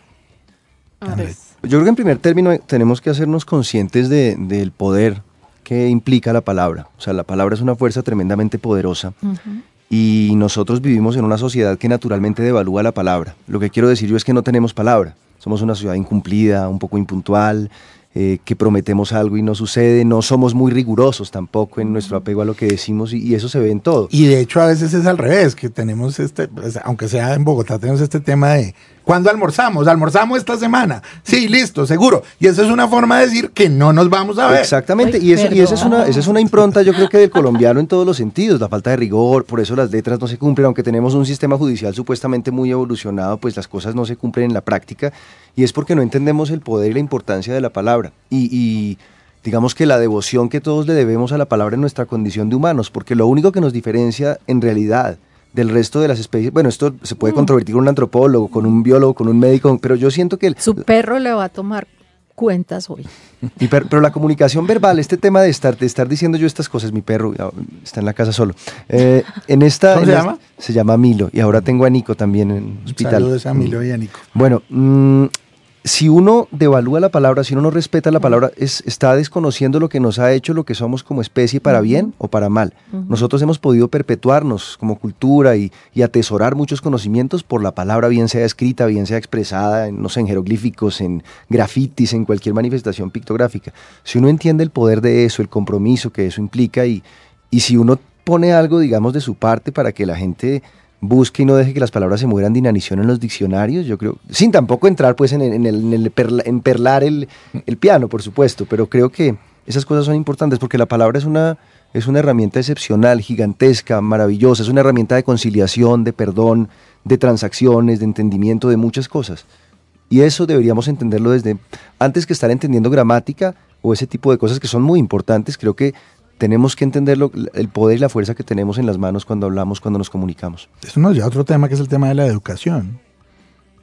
Yo creo que en primer término tenemos que hacernos conscientes de, del poder que implica la palabra. O sea, la palabra es una fuerza tremendamente poderosa. Uh-huh. Y nosotros vivimos en una sociedad que naturalmente devalúa la palabra. Lo que quiero decir yo es que no tenemos palabra. Somos una sociedad incumplida, un poco impuntual, Eh, que prometemos algo y no sucede, no somos muy rigurosos tampoco en nuestro apego a lo que decimos y, y eso se ve en todo. Y de hecho a veces es al revés, que tenemos este, pues, aunque sea en Bogotá, tenemos este tema de ¿cuándo almorzamos? ¿Almorzamos esta semana? Sí, listo, seguro. Y esa es una forma de decir que no nos vamos a ver. Exactamente, y, eso, y esa, es una, esa es una impronta yo creo que del colombiano en todos los sentidos, la falta de rigor, por eso las letras no se cumplen, aunque tenemos un sistema judicial supuestamente muy evolucionado, pues las cosas no se cumplen en la práctica. Y es porque no entendemos el poder y la importancia de la palabra. Y, y digamos que la devoción que todos le debemos a la palabra en nuestra condición de humanos, porque lo único que nos diferencia en realidad del resto de las especies, bueno, esto se puede mm. controvertir con un antropólogo, con un biólogo, con un médico, pero yo siento que... El, Su perro le va a tomar cuentas hoy. Y per, pero la comunicación verbal, este tema de estar, de estar diciendo yo estas cosas, mi perro está en la casa solo. Eh, en esta, ¿Cómo en se esta, llama? Se llama Milo, y ahora tengo a Nico también en el hospital. Saludos a Milo y a Nico. Bueno, mmm, si uno devalúa la palabra, si uno no respeta la palabra, es, está desconociendo lo que nos ha hecho lo que somos como especie para bien o para mal. Uh-huh. Nosotros hemos podido perpetuarnos como cultura y, y atesorar muchos conocimientos por la palabra, bien sea escrita, bien sea expresada, en, no sé, en jeroglíficos, en grafitis, en cualquier manifestación pictográfica. Si uno entiende el poder de eso, el compromiso que eso implica y, y si uno pone algo, digamos, de su parte para que la gente busque y no deje que las palabras se mueran de inanición en los diccionarios, yo creo, sin tampoco entrar pues en, en, el, en, el perla, en perlar el, el piano, por supuesto, pero creo que esas cosas son importantes porque la palabra es una, es una herramienta excepcional, gigantesca, maravillosa, es una herramienta de conciliación, de perdón, de transacciones, de entendimiento de muchas cosas. Y eso deberíamos entenderlo desde, antes que estar entendiendo gramática o ese tipo de cosas que son muy importantes, creo que tenemos que entender lo, el poder y la fuerza que tenemos en las manos cuando hablamos, cuando nos comunicamos. Eso nos lleva a otro tema que es el tema de la educación.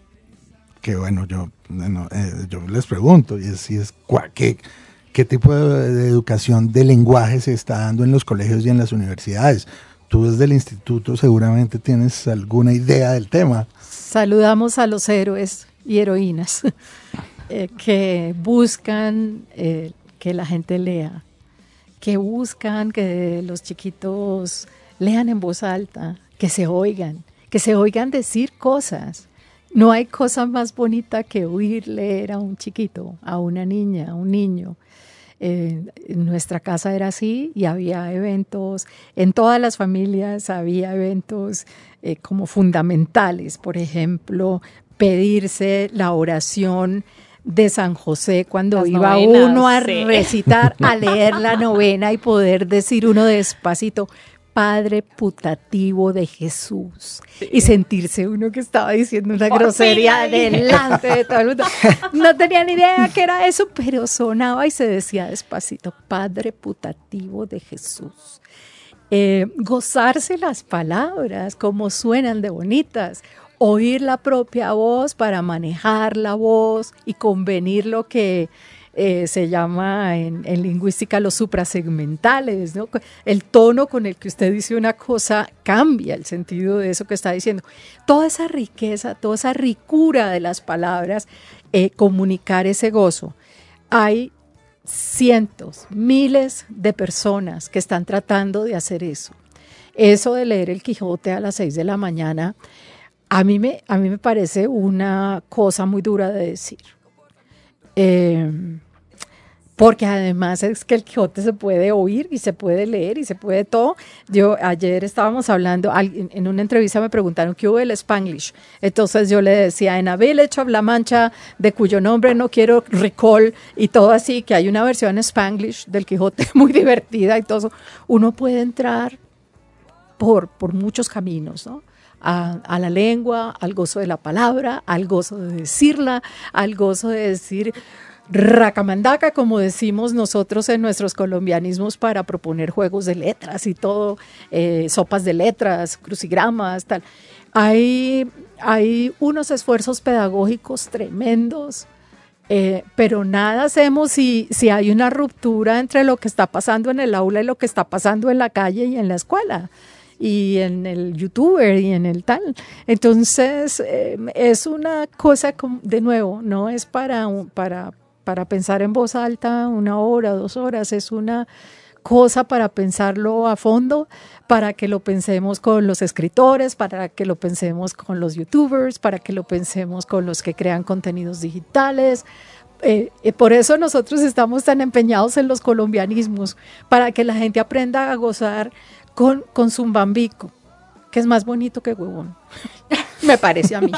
que bueno, yo, no, eh, yo les pregunto, y es, si es cua- ¿qué, qué tipo de, de educación de lenguaje se está dando en los colegios y en las universidades? Tú desde el instituto seguramente tienes alguna idea del tema. Saludamos a los héroes y heroínas eh, que buscan eh, que la gente lea, que buscan que los chiquitos lean en voz alta, que se oigan, que se oigan decir cosas. No hay cosa más bonita que oír leer a un chiquito, a una niña, a un niño. Eh, en nuestra casa era así y había eventos, en todas las familias había eventos eh, como fundamentales, por ejemplo, pedirse la oración de San José cuando Las iba novenas, uno a sí. recitar, a leer la novena y poder decir uno despacito, Padre putativo de Jesús, sí. Y sentirse uno que estaba diciendo una Por grosería fin, delante de todo el mundo. No tenía ni idea qué era eso, pero sonaba y se decía despacito, Padre putativo de Jesús. Eh, gozarse las palabras, como suenan de bonitas, oír la propia voz para manejar la voz y convenir lo que Eh, se llama en, en lingüística los suprasegmentales, ¿no? El tono con el que usted dice una cosa cambia el sentido de eso que está diciendo. Toda esa riqueza, toda esa ricura de las palabras, eh, comunicar ese gozo. Hay cientos, miles de personas que están tratando de hacer eso. Eso de leer el Quijote a las seis de la mañana, a mí me, a mí me parece una cosa muy dura de decir. Eh, porque además es que el Quijote se puede oír y se puede leer y se puede todo. Yo ayer estábamos hablando, en una entrevista me preguntaron qué hubo el Spanglish, entonces yo le decía en A Village of La Mancha, de cuyo nombre no quiero recall, y todo así, que hay una versión Spanglish del Quijote muy divertida y todo eso. Uno puede entrar por, por muchos caminos, ¿no? A, a la lengua, al gozo de la palabra, al gozo de decirla, al gozo de decir racamandaca, como decimos nosotros en nuestros colombianismos para proponer juegos de letras y todo, eh, sopas de letras, crucigramas, tal. Hay, hay unos esfuerzos pedagógicos tremendos, eh, pero nada hacemos si, si hay una ruptura entre lo que está pasando en el aula y lo que está pasando en la calle y en la escuela, y en el youtuber y en el tal. Entonces, eh, es una cosa, como, de nuevo, no es para, para, para pensar en voz alta una hora, dos horas, es una cosa para pensarlo a fondo, para que lo pensemos con los escritores, para que lo pensemos con los youtubers, para que lo pensemos con los que crean contenidos digitales. Eh, eh, por eso nosotros estamos tan empeñados en los colombianismos, para que la gente aprenda a gozar Con, con Zumbambico, que es más bonito que huevón, me parece a mí.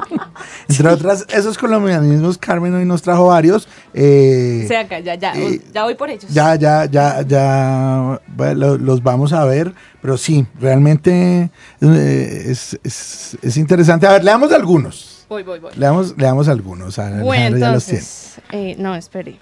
Entre otras, esos colombianismos, Carmen hoy nos trajo varios. Eh, O sea, acá, ya, ya, eh, ya voy por ellos. Ya, ya, ya, ya, bueno, los vamos a ver, pero sí, realmente eh, es, es, es interesante. A ver, leamos algunos. Voy, voy, voy. Leamos, leamos algunos. A ver, Bueno, ya los tiene. entonces, eh, no, espere.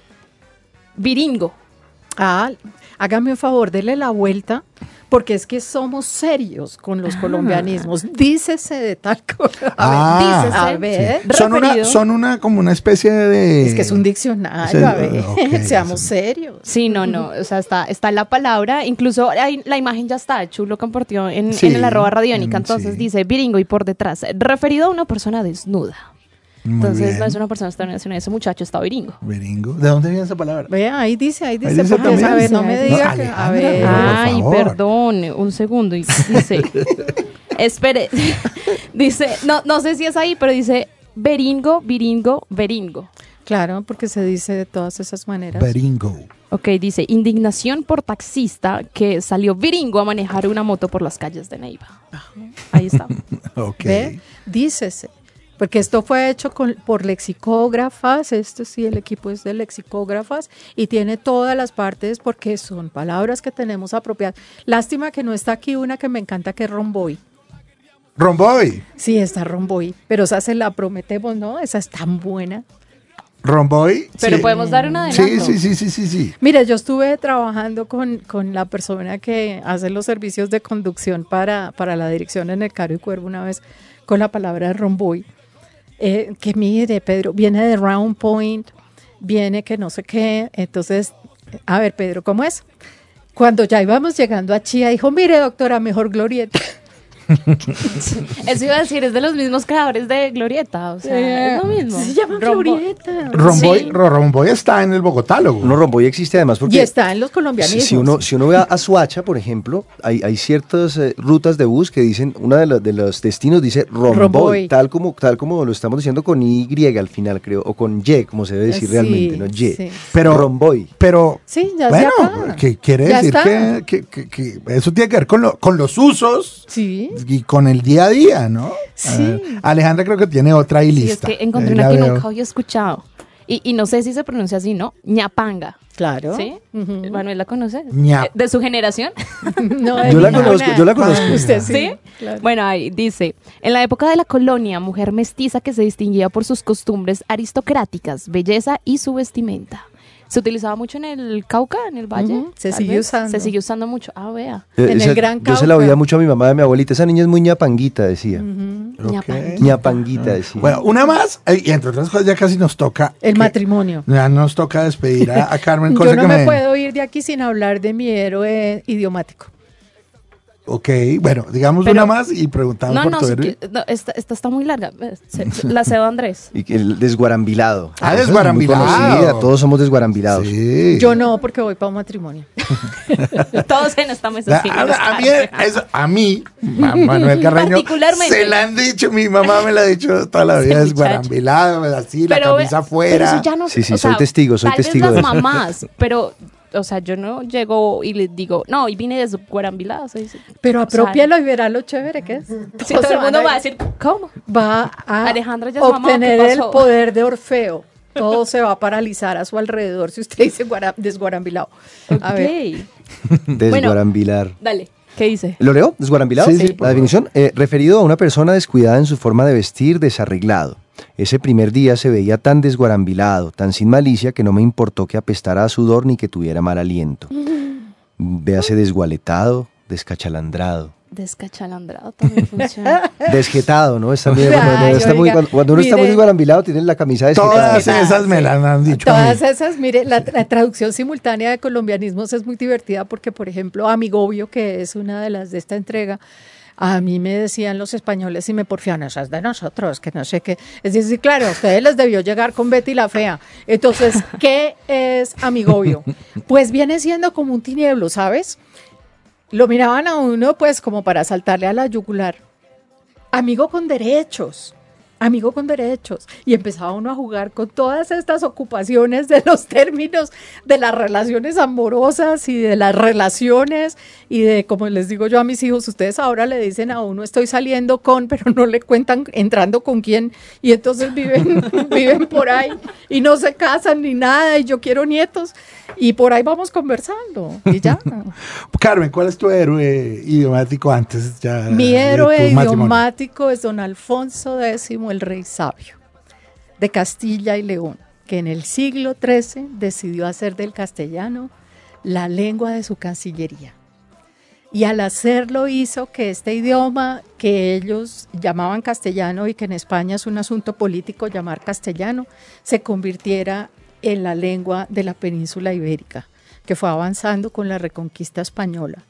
Viringo. Ah, hágame un favor, dele la vuelta, porque es que somos serios con los Ah. colombianismos. Dícese de tal cosa. Ah, dícese. A ver, Sí. Son una, referido. son una, como una especie de... es que es un diccionario, Ese- a ver, ok, seamos eso. serios. Sí, no, no, o sea, está, está la palabra, incluso hay- la imagen ya está, Chulo compartió en, Sí, en el arroba radiónica, en- entonces sí. dice viringo y por detrás, referido a una persona desnuda. Muy Entonces bien. no es una persona desnuda, sino ese muchacho está viringo. Viringo. ¿De dónde viene esa palabra? Vea, ahí dice, ahí dice, dice porque, también. a ver, no me No, diga que, a Alejandra, ver. no, por Ay, favor. perdón, un segundo, y dice, espere, dice, no, no sé si es ahí, pero dice veringo, viringo, veringo. Claro, porque se dice de todas esas maneras. Viringo. Ok, dice, indignación por taxista que salió viringo a manejar una moto por las calles de Neiva. Ahí está. Ok. ¿Ve? Dícese. Porque esto fue hecho con, por lexicógrafas, esto sí, el equipo es de lexicógrafas y tiene todas las partes porque son palabras que tenemos apropiadas. Lástima que no está aquí una que me encanta, que es romboy. Romboy. Sí, está romboy, pero esa se la prometemos, ¿no? Esa es tan buena. Romboy. Pero sí. podemos dar un Sí, adelanto. sí, sí, sí, sí, sí. Mire, yo estuve trabajando con, con la persona que hace los servicios de conducción para, para la dirección en el Caro y Cuervo una vez con la palabra romboy. eh, que mire, Pedro, viene de Round Point, viene que no sé qué. Entonces, a ver, Pedro, ¿cómo es? Cuando ya íbamos llegando a Chía, dijo, mire, doctora, mejor Glorieta. Eso iba a decir, es de los mismos creadores de Glorieta, o sea, Eh, es lo mismo. Se llama Rombo- Glorieta. Romboy, Sí. Ro- Romboy está en el bogotálogo. No, Romboy existe además porque... Y está en los Si, colombianismos. si uno, si uno ve a Soacha, por ejemplo, hay, hay ciertas eh, rutas de bus que dicen, una de, los de los destinos dice Romboy, Romboy. Tal, como, tal como lo estamos diciendo con Y al final, creo, o con Y, como se debe decir Sí, realmente, ¿no? Y. sí. Pero- Romboy. Pero, Sí, ya bueno, se acaba. que quiere Ya decir está. que, que- que- que eso tiene que ver con, lo- con los usos Sí. y con el día a día, ¿no? Sí. A ver, Alejandra creo que tiene otra ahí Sí, es lista. que encontré Ahí una la que veo. nunca había escuchado. Y, y no sé si se pronuncia así, ¿no? Ñapanga. Claro. ¿Sí? Ujú. Manuel la conoce. Ña- Eh, ¿De su generación? No, de Yo la ninguna. conozco, yo la conozco. Usted sí. ¿Sí? Claro. Bueno, ahí dice, en la época de la colonia, mujer mestiza que se distinguía por sus costumbres aristocráticas, belleza y su vestimenta. Se utilizaba mucho en el Cauca, en el Valle. Ujú, se tal sigue vez. usando. Se sigue usando mucho. Ah, vea. Eh, En el esa- Gran yo se la Cauca. oía mucho a mi mamá, de mi abuelita, esa niña es muy ñapanguita, decía. Ok. Ñapanga. Ñapanguita, decía. Bueno, una más, eh, y entre otras cosas ya casi nos toca. El que- matrimonio. Ya nos toca despedir a, a Carmen. Yo cosa no que me puedo ir de aquí sin hablar de mi héroe idiomático. Ok, bueno, digamos Pero- una más y preguntamos No, por no, tu si héroe. que- no, esta, esta está muy larga. Eh, se- La cedo a Andrés. Y que el desguarambilado. Ah, Esa es muy desguarambilado. conocida, todos somos desguarambilados. Sí. Yo no, porque voy para un matrimonio. Todos en esta mesa. La- sí, a, los a mí, caen. eso- a mí, Ma- Manuel Carreño, Particularmente. se la han dicho, mi mamá me la ha dicho toda la vida, Ese desguarambilado, así, la Pero, camisa pero afuera. eso ya no, Sí, sí, o soy sea, testigo, soy tal testigo vez de las eso. mamás, pero, o sea, yo no llego y les digo, no, y vine de su guarambilado. O sea, dice- Pero o sea, apropialo y verá lo chévere que es. sí, Todos todo se el mundo van va a decir, ¿cómo? va a Alejandra ya es mamá, ¿qué obtener el pasó? poder de Orfeo. Todo se va a paralizar a su alrededor si usted dice guara- desguarambilado. A ver. Ok. Desguarambilar. Dale, ¿qué dice? ¿Lo leo? ¿Desguarambilado? Sí, sí, por La definición, eh, referido a una persona descuidada en su forma de vestir, desarreglado. Ese primer día se veía tan desguarambilado, tan sin malicia, que no me importó que apestara a sudor ni que tuviera mal aliento. Véase desgualetado, descachalandrado. Descachalandrado también funciona. Desjetado, ¿no? Está bien, Ay, cuando, uno está muy- oiga, cuando- cuando uno está muy mire. desguarambilado, tiene la camisa desjetada. Todas esas me las han dicho a mí. Todas esas, mire, la, la traducción simultánea de colombianismos es muy divertida porque, por ejemplo, Amigobio, que es una de las de esta entrega, a mí me decían los españoles y me porfiaban, eso es de nosotros, que no sé qué. Es decir, claro, a ustedes les debió llegar con Betty la Fea. Entonces, ¿qué es Amigobio? Pues viene siendo como un tinieblo, ¿sabes? Lo miraban a uno pues como para saltarle a la yugular. Amigo con derechos, amigo con derechos. Y empezaba uno a jugar con todas estas ocupaciones de los términos de las relaciones amorosas y de las relaciones y de, como les digo yo a mis hijos, ustedes ahora le dicen a uno estoy saliendo con, pero no le cuentan entrando con quién y entonces viven, viven por ahí y no se casan ni nada y yo quiero nietos y por ahí vamos conversando y ya. Carmen, ¿cuál es tu héroe idiomático antes ya? Mi de héroe tu matrimonio? idiomático es don Alfonso X, el rey sabio, de Castilla y León, que en el siglo trece decidió hacer del castellano la lengua de su cancillería. Y al hacerlo hizo que este idioma que ellos llamaban castellano y que en España es un asunto político llamar castellano, se convirtiera en la lengua de la península ibérica, que fue avanzando con la reconquista española.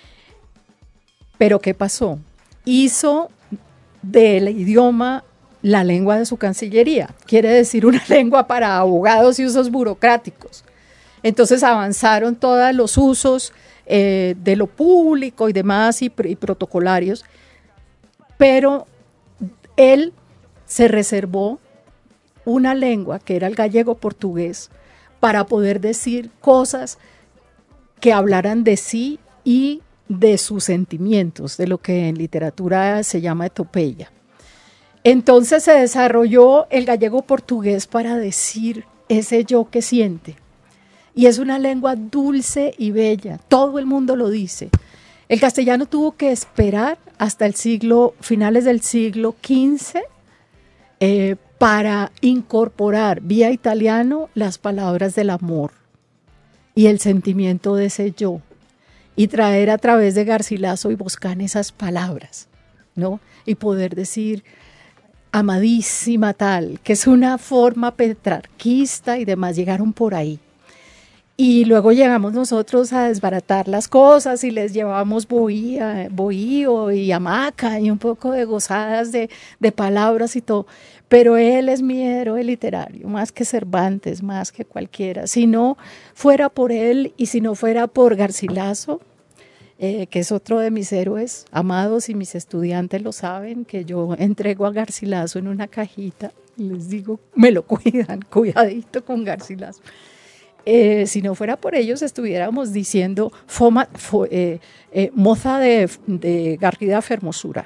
Pero ¿qué pasó? Hizo del idioma la lengua de su cancillería, quiere decir una lengua para abogados y usos burocráticos. Entonces avanzaron todos los usos eh, de lo público y demás y, pr- y protocolarios, pero él se reservó una lengua que era el gallego portugués para poder decir cosas que hablaran de sí y de sus sentimientos, de lo que en literatura se llama etopeya. Entonces se desarrolló el gallego portugués para decir ese yo que siente. Y es una lengua dulce y bella, todo el mundo lo dice. El castellano tuvo que esperar hasta el siglo, finales del siglo quince, eh, para incorporar vía italiano las palabras del amor y el sentimiento de ese yo, y traer a través de Garcilaso y Boscán esas palabras, ¿no? Y poder decir, amadísima tal, que es una forma petrarquista y demás, llegaron por ahí. Y luego llegamos nosotros a desbaratar las cosas y les llevamos bohía, bohío y hamaca y un poco de gozadas de, de palabras y todo. Pero él es mi héroe literario, más que Cervantes, más que cualquiera. Si no fuera por él y si no fuera por Garcilaso, eh, que es otro de mis héroes amados y mis estudiantes lo saben, que yo entrego a Garcilaso en una cajita y les digo, me lo cuidan, cuidadito con Garcilaso. Eh, si no fuera por ellos estuviéramos diciendo foma, fo, eh, eh, moza de, de garrida fermosura.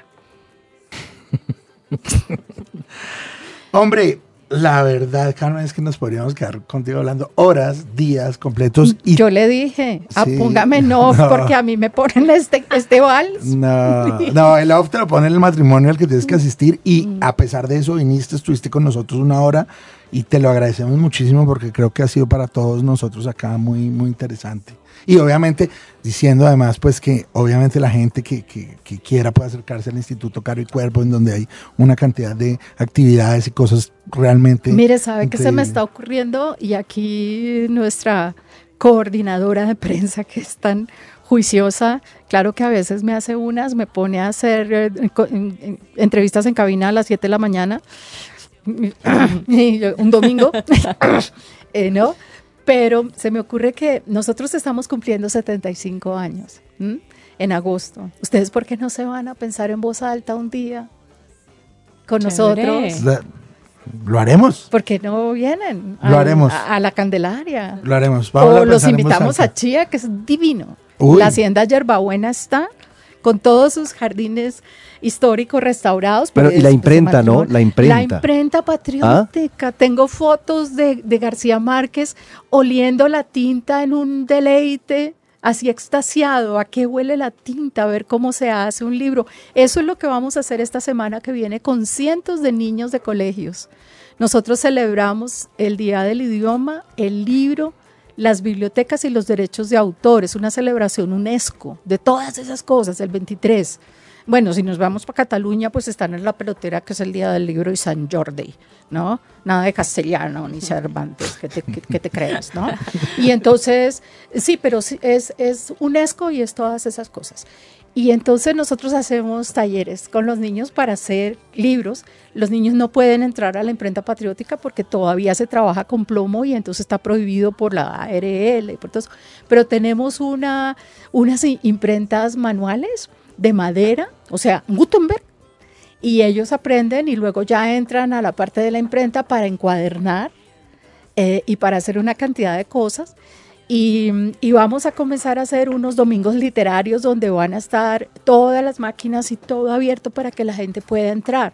Hombre, la verdad, Carmen, es que nos podríamos quedar contigo hablando horas, días completos. Y yo le dije, ah, sí, póngame no, no, porque a mí me ponen este, este vals. No, no, el off te lo pone en el matrimonio al que tienes que asistir y mm. a pesar de eso viniste, estuviste con nosotros una hora y te lo agradecemos muchísimo porque creo que ha sido para todos nosotros acá muy, muy interesante. Y obviamente diciendo además pues que obviamente la gente que, que, que quiera puede acercarse al Instituto Caro y Cuervo, en donde hay una cantidad de actividades y cosas realmente Mire, ¿sabe increíbles. qué se me está ocurriendo? Y aquí nuestra coordinadora de prensa, que es tan juiciosa, claro que a veces me hace unas, me pone a hacer eh, en, en, entrevistas en cabina a las siete de la mañana, un domingo, eh, ¿no? Pero se me ocurre que nosotros estamos cumpliendo setenta y cinco años, ¿m? En agosto. ¿Ustedes por qué no se van a pensar en voz alta un día con Chévere. nosotros? La, lo haremos. ¿Por qué no vienen? Lo a, haremos. A, a la Candelaria. Lo haremos. Vamos o a los pensar en invitamos voz alta. a Chía, que es divino. Uy. La hacienda Yerbabuena está con todos sus jardines históricos restaurados. Bueno, y la es, imprenta, pues, ¿no? La imprenta. La imprenta patriótica. ¿Ah? Tengo fotos de, de García Márquez oliendo la tinta en un deleite, así extasiado. ¿A qué huele la tinta? A ver cómo se hace un libro. Eso es lo que vamos a hacer esta semana que viene con cientos de niños de colegios. Nosotros celebramos el Día del Idioma, el libro, las bibliotecas y los derechos de autor. Es una celebración UNESCO de todas esas cosas, el veintitrés. Bueno, si nos vamos para Cataluña, pues están en la pelotera, que es el Día del Libro y San Jordi, ¿no? Nada de castellano ni Cervantes, que te, que, que te creas, ¿no? Y entonces, sí, pero es, es UNESCO y es todas esas cosas. Y entonces nosotros hacemos talleres con los niños para hacer libros. Los niños no pueden entrar a la imprenta patriótica porque todavía se trabaja con plomo y entonces está prohibido por la A R L. Y por todo eso. Pero tenemos una, unas imprentas manuales de madera, o sea, Gutenberg, y ellos aprenden y luego ya entran a la parte de la imprenta para encuadernar eh, y para hacer una cantidad de cosas. Y, y vamos a comenzar a hacer unos domingos literarios donde van a estar todas las máquinas y todo abierto para que la gente pueda entrar.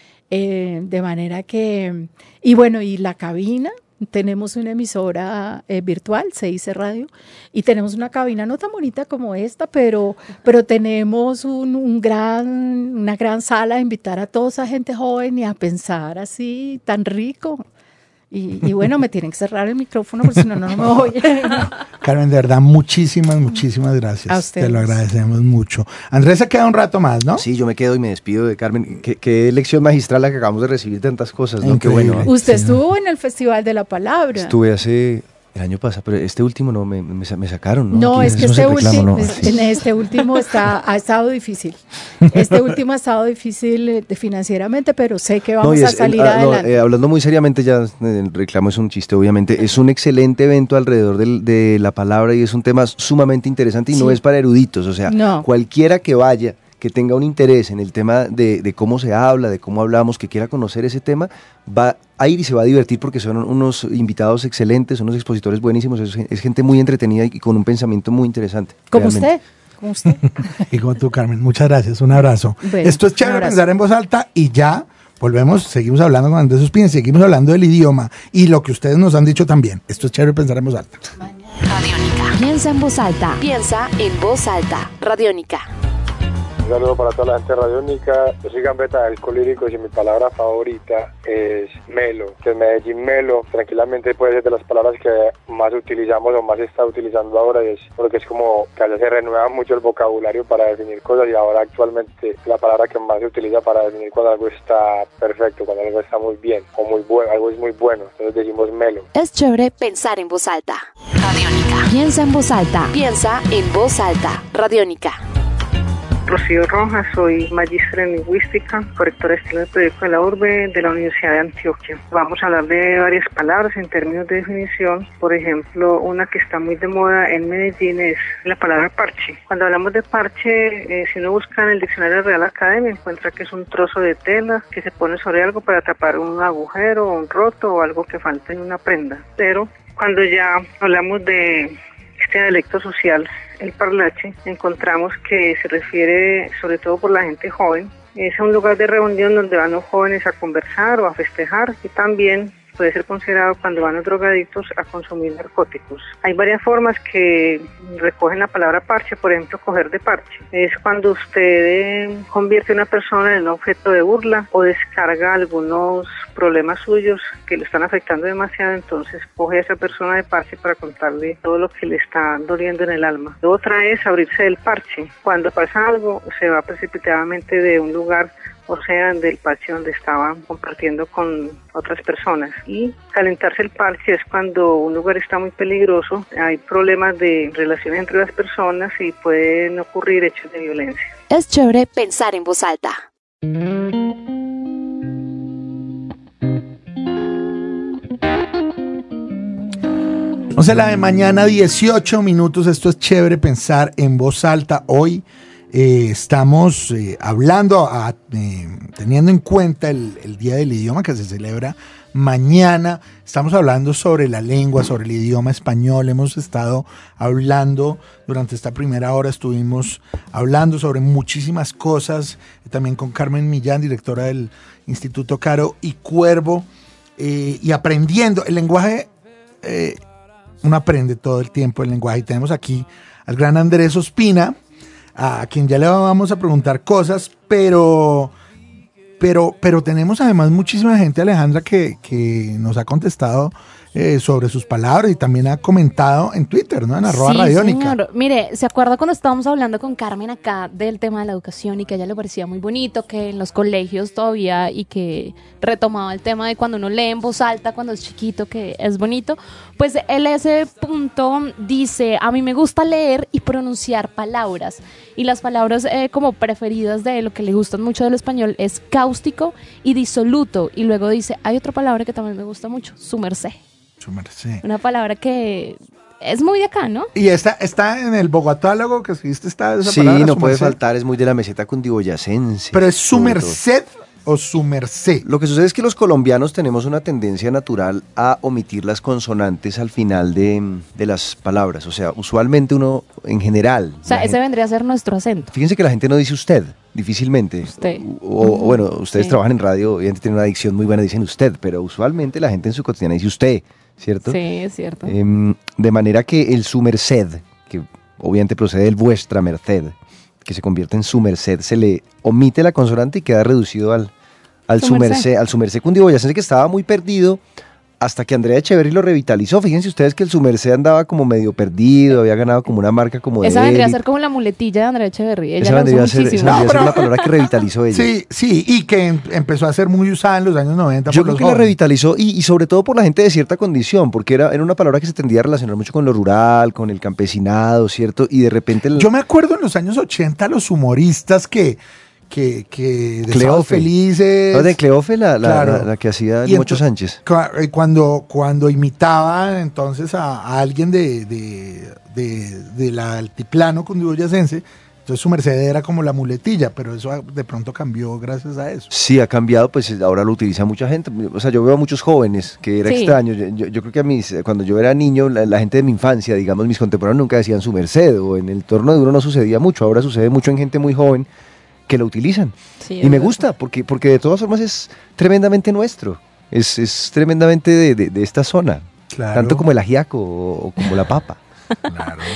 Eh, de manera que, y bueno, y la cabina, tenemos una emisora eh, virtual, se dice radio, y tenemos una cabina no tan bonita como esta, pero, pero tenemos un, un gran, una gran sala a invitar a toda esa gente joven y a pensar así, tan rico. Y, y bueno, me tienen que cerrar el micrófono porque si no, no me voy. Carmen, de verdad, muchísimas, muchísimas gracias. A ustedes. Te lo agradecemos mucho. Andrés se queda un rato más, ¿no? Sí, yo me quedo y me despido de Carmen. Qué, qué lección magistral la que acabamos de recibir, tantas cosas, ¿no? Qué Increíble. bueno. Usted Sí, estuvo en el Festival de la Palabra. Estuve hace el año pasado, pero este último no, me, me, me sacaron, ¿no? No, Aquí es que eso este, se reclama, último, ¿no? es- Sí. en este último está, ha estado difícil. Este último ha estado difícil eh, de financieramente, pero sé que vamos No, y a es- salir ah, no, adelante. eh, hablando muy seriamente, ya eh, el reclamo es un chiste, obviamente. Es un excelente evento alrededor del- de la palabra y es un tema sumamente interesante y no Sí. es para eruditos. O sea, No. cualquiera que vaya, que tenga un interés en el tema de, de cómo se habla, de cómo hablamos, que quiera conocer ese tema, va a ir y se va a divertir porque son unos invitados excelentes, unos expositores buenísimos, es, es gente muy entretenida y con un pensamiento muy interesante. Como realmente. usted, como usted. Y como tú, Carmen, muchas gracias. Un abrazo. Bueno, Esto es un chévere abrazo. pensar en voz alta y ya volvemos, seguimos hablando con Andrés Ospina, seguimos hablando del idioma y lo que ustedes nos han dicho también. Esto es chévere pensar en voz alta. Radiónica. Piensa en voz alta. Piensa en voz alta. Radiónica. Un saludo para toda la gente radiónica. Yo soy Gambetta de Alcolíricos y mi palabra favorita es melo, que es Medellín melo. Tranquilamente puede ser de las palabras que más utilizamos o más se está utilizando ahora, y es porque es como que allá se renueva mucho el vocabulario para definir cosas, y ahora actualmente la palabra que más se utiliza para definir cuando algo está perfecto, cuando algo está muy bien o muy bueno, algo es muy bueno, entonces decimos melo. Es chévere pensar en voz alta. Radiónica. Piensa en voz alta. Piensa en voz alta. Radiónica. Rocío Rojas, soy magíster en lingüística, correctora de estilo del periódico de la Urbe de la Universidad de Antioquia. Vamos a hablar de varias palabras en términos de definición. Por ejemplo, una que está muy de moda en Medellín es la palabra parche. Cuando hablamos de parche, eh, si uno busca en el diccionario de Real Academia, encuentra que es un trozo de tela que se pone sobre algo para tapar un agujero, un roto o algo que falta en una prenda. Pero cuando ya hablamos de este dialecto social, el parlache, encontramos que se refiere sobre todo por la gente joven. Es un lugar de reunión donde van los jóvenes a conversar o a festejar, y también puede ser considerado cuando van los drogadictos a consumir narcóticos. Hay varias formas que recogen la palabra parche. Por ejemplo, coger de parche es cuando usted eh, convierte a una persona en un objeto de burla o descarga algunos problemas suyos que le están afectando demasiado, entonces coge a esa persona de parche para contarle todo lo que le está doliendo en el alma. Otra es abrirse del parche. Cuando pasa algo, se va precipitadamente de un lugar, o sea, del parche donde estaba compartiendo con otras personas. Y calentarse el parche es cuando un lugar está muy peligroso, hay problemas de relaciones entre las personas y pueden ocurrir hechos de violencia. Es chévere pensar en voz alta. once de la mañana, dieciocho minutos. Esto es chévere pensar en voz alta. Hoy eh, estamos eh, hablando, a, eh, teniendo en cuenta el, el Día del Idioma que se celebra mañana. Estamos hablando sobre la lengua, sobre el idioma español. Hemos estado hablando durante esta primera hora, estuvimos hablando sobre muchísimas cosas, también con Carmen Millán, directora del Instituto Caro y Cuervo, eh, y aprendiendo el lenguaje. Eh, uno aprende todo el tiempo el lenguaje, y tenemos aquí al gran Andrés Ospina, a quien ya le vamos a preguntar cosas, pero pero pero tenemos además muchísima gente, Alejandra, que, que nos ha contestado eh, sobre sus palabras, y también ha comentado en Twitter, ¿no? En arroba Sí, radiónica. señor. Mire, ¿se acuerda cuando estábamos hablando con Carmen acá del tema de la educación y que a ella le parecía muy bonito que en los colegios todavía, y que retomaba el tema de cuando uno lee en voz alta cuando es chiquito, que es bonito? Pues él a ese punto dice: a mí me gusta leer y pronunciar palabras, y las palabras eh, como preferidas de él, lo que le gustan mucho del español, es cáustico y disoluto. Y luego dice, hay otra palabra que también me gusta mucho: su merced. Su merced. Una palabra que es muy de acá, ¿no? Y está, está en el bogotálogo que escribiste, está esa Sí, palabra, no su puede merced. faltar, es muy de la meseta cundiboyacense. Pero es su sobre todo. merced o su merced. Lo que sucede es que los colombianos tenemos una tendencia natural a omitir las consonantes al final de, de las palabras. O sea, usualmente uno, en general... O sea, la ese gente- vendría a ser nuestro acento. Fíjense que la gente no dice usted, difícilmente. Usted. O, o, bueno, ustedes Sí. trabajan en radio, obviamente tienen una dicción muy buena, dicen usted, pero usualmente la gente en su cotidiana dice usted, ¿cierto? Sí, es cierto. Em, de manera que el su merced, que obviamente procede del vuestra merced, que se convierte en su merced, se le omite la consonante y queda reducido al, al Su su merced. merced, al su merced cundiboyacense, que estaba muy perdido hasta que Andrea Echeverry lo revitalizó. Fíjense ustedes que el su merced andaba como medio perdido, había ganado como una marca como de Esa vendría a élite. ser como la muletilla de Andrea Echeverry. Ella Esa la usa vendría a ser, esa muchísimo. vendría a ser No, la pero- palabra que revitalizó ella. Sí, sí, y que em- empezó a ser muy usada en los años noventa Yo por creo los que la jóvenes. revitalizó y, y sobre todo por la gente de cierta condición, porque era, era una palabra que se tendía a relacionar mucho con lo rural, con el campesinado, ¿cierto? Y de repente... el- Yo me acuerdo en los años ochenta los humoristas que, que, que de Sábados Cleofe. Felices. ¿Sabes de Cleofe, la, la, Claro. la- la que hacía Y Mocho ento- Sánchez? Cua- eh, Cuando, cuando imitaba entonces a, a alguien de, de, de, de la altiplano cundiboyacense, entonces su merced era como la muletilla, pero eso ah, de pronto cambió gracias a eso. Sí, ha cambiado, pues ahora lo utiliza mucha gente. O sea, yo veo a muchos jóvenes, que era Sí. extraño. Yo, yo- yo creo que a mis, cuando yo era niño, la, la gente de mi infancia, digamos, mis contemporáneos nunca decían su merced, o en el entorno de uno no sucedía mucho. Ahora sucede mucho en gente muy joven que lo utilizan. Sí, Y es me verdad. gusta, porque, porque de todas formas es tremendamente nuestro. Es, es tremendamente de, de- de esta zona. Claro. Tanto como el ajiaco o, o como la papa. Claro.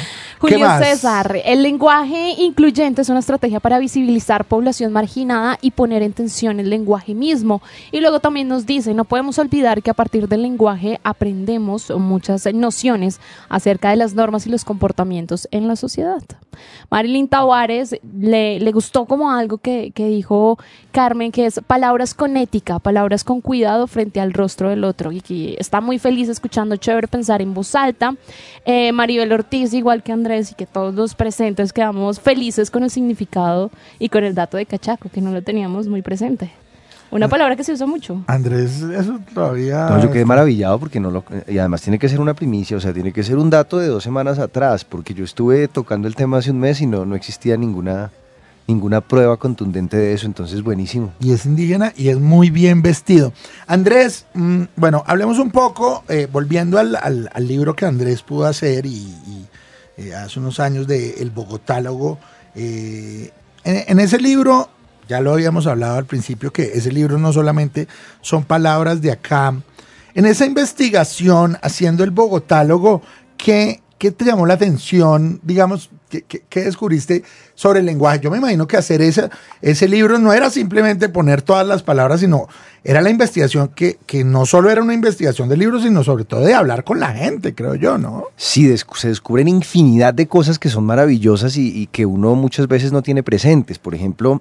Julio ¿Qué más? César, el lenguaje incluyente es una estrategia para visibilizar población marginada y poner en tensión el lenguaje mismo. Y luego también nos dice, no podemos olvidar que a partir del lenguaje aprendemos muchas nociones acerca de las normas y los comportamientos en la sociedad. Marilyn Tavares le, le gustó como algo que, que dijo Carmen, que es palabras con ética, palabras con cuidado frente al rostro del otro, y que está muy feliz escuchando Chévere Pensar en Voz Alta. Eh, Maribel Ortiz, igual que Andrés, y que todos los presentes quedamos felices con el significado y con el dato de cachaco, que no lo teníamos muy presente. Una palabra que se usa mucho. Andrés, eso todavía... No, yo quedé maravillado porque no lo... Y además tiene que ser una primicia, o sea, tiene que ser un dato de dos semanas atrás, porque yo estuve tocando el tema hace un mes y no, no existía ninguna, ninguna prueba contundente de eso, entonces buenísimo. Y es indígena y es muy bien vestido. Andrés, mmm, bueno, hablemos un poco, eh, volviendo al, al, al libro que Andrés pudo hacer y... y eh, hace unos años de El Bogotálogo. Eh, en, en ese libro... Ya lo habíamos hablado al principio, que ese libro no solamente son palabras de acá. En esa investigación, haciendo el Bogotálogo, ¿qué, qué te llamó la atención? Digamos, ¿qué, qué, qué descubriste sobre el lenguaje? Yo me imagino que hacer ese, ese libro no era simplemente poner todas las palabras, sino era la investigación que, que no solo era una investigación de libros, sino sobre todo de hablar con la gente, creo yo, ¿no? Sí, des- se descubren infinidad de cosas que son maravillosas y, y que uno muchas veces no tiene presentes. Por ejemplo...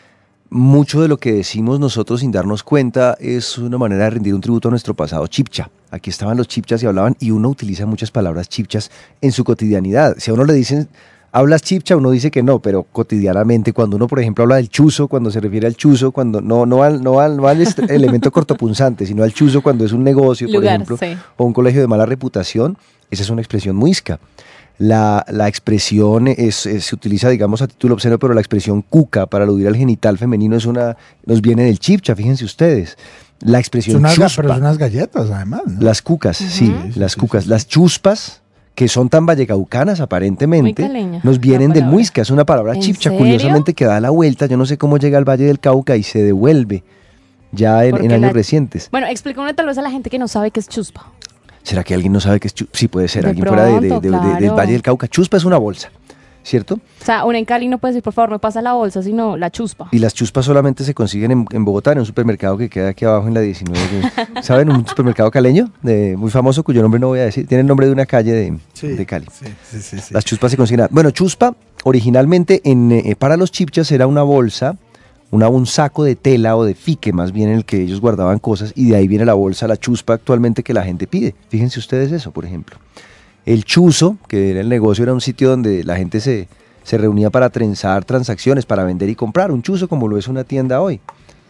Mucho de lo que decimos nosotros sin darnos cuenta es una manera de rendir un tributo a nuestro pasado chipcha. Aquí estaban los chipchas y hablaban, y uno utiliza muchas palabras chipchas en su cotidianidad. Si a uno le dicen, hablas chipcha, uno dice que no, pero cotidianamente, cuando uno, por ejemplo, habla del chuzo, cuando se refiere al chuzo, cuando no, no al, no al, no al est- elemento cortopunzante, sino al chuzo cuando es un negocio, Lugar, por ejemplo, sí. o un colegio de mala reputación, esa es una expresión muisca. La, la expresión es, es, se utiliza, digamos, a título obsceno, pero la expresión cuca para aludir al genital femenino es una, nos viene del chipcha, fíjense ustedes. La expresión Son unas, chuspa. pero son unas galletas, además, ¿no? Las cucas, uh-huh. sí, sí, las sí, cucas. sí. Las chuspas, que son tan vallecaucanas aparentemente, caleña, nos vienen del muisca, es una palabra ¿En chipcha, serio? curiosamente que da la vuelta, yo no sé cómo llega al Valle del Cauca y se devuelve ya en, en años la... recientes. Bueno, explícame tal vez a la gente que no sabe qué es chuspa. ¿Será que alguien no sabe qué es chuspa? Sí, puede ser, De alguien pronto, fuera de, de, de, claro. de, del Valle del Cauca. Chuspa es una bolsa, ¿cierto? O sea, una en Cali no puede decir, por favor, me pasa la bolsa, sino la chuspa. Y las chuspas solamente se consiguen en, en Bogotá, en un supermercado que queda aquí abajo en la diecinueve. ¿Saben? Un supermercado caleño, de, muy famoso, cuyo nombre no voy a decir. Tiene el nombre de una calle de, Sí, de Cali. sí, sí, sí, sí. Las chuspas se consiguen. Bueno, chuspa, originalmente en, eh, para los chipchas era una bolsa, una, un saco de tela o de fique, más bien, en el que ellos guardaban cosas, y de ahí viene la bolsa, la chuspa actualmente que la gente pide. Fíjense ustedes eso, por ejemplo. El chuzo, que era el negocio, era un sitio donde la gente se, se reunía para trenzar transacciones, para vender y comprar. Un chuzo como lo es una tienda hoy.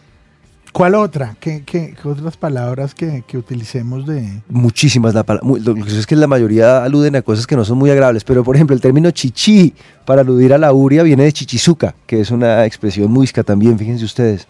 ¿Cuál otra? ¿Qué, qué, qué otras palabras que, que utilicemos de...? Muchísimas. La, muy, lo que es que la mayoría aluden a cosas que no son muy agradables, pero por ejemplo el término chichi para aludir a la uria viene de chichizuca, que es una expresión muisca también, fíjense ustedes.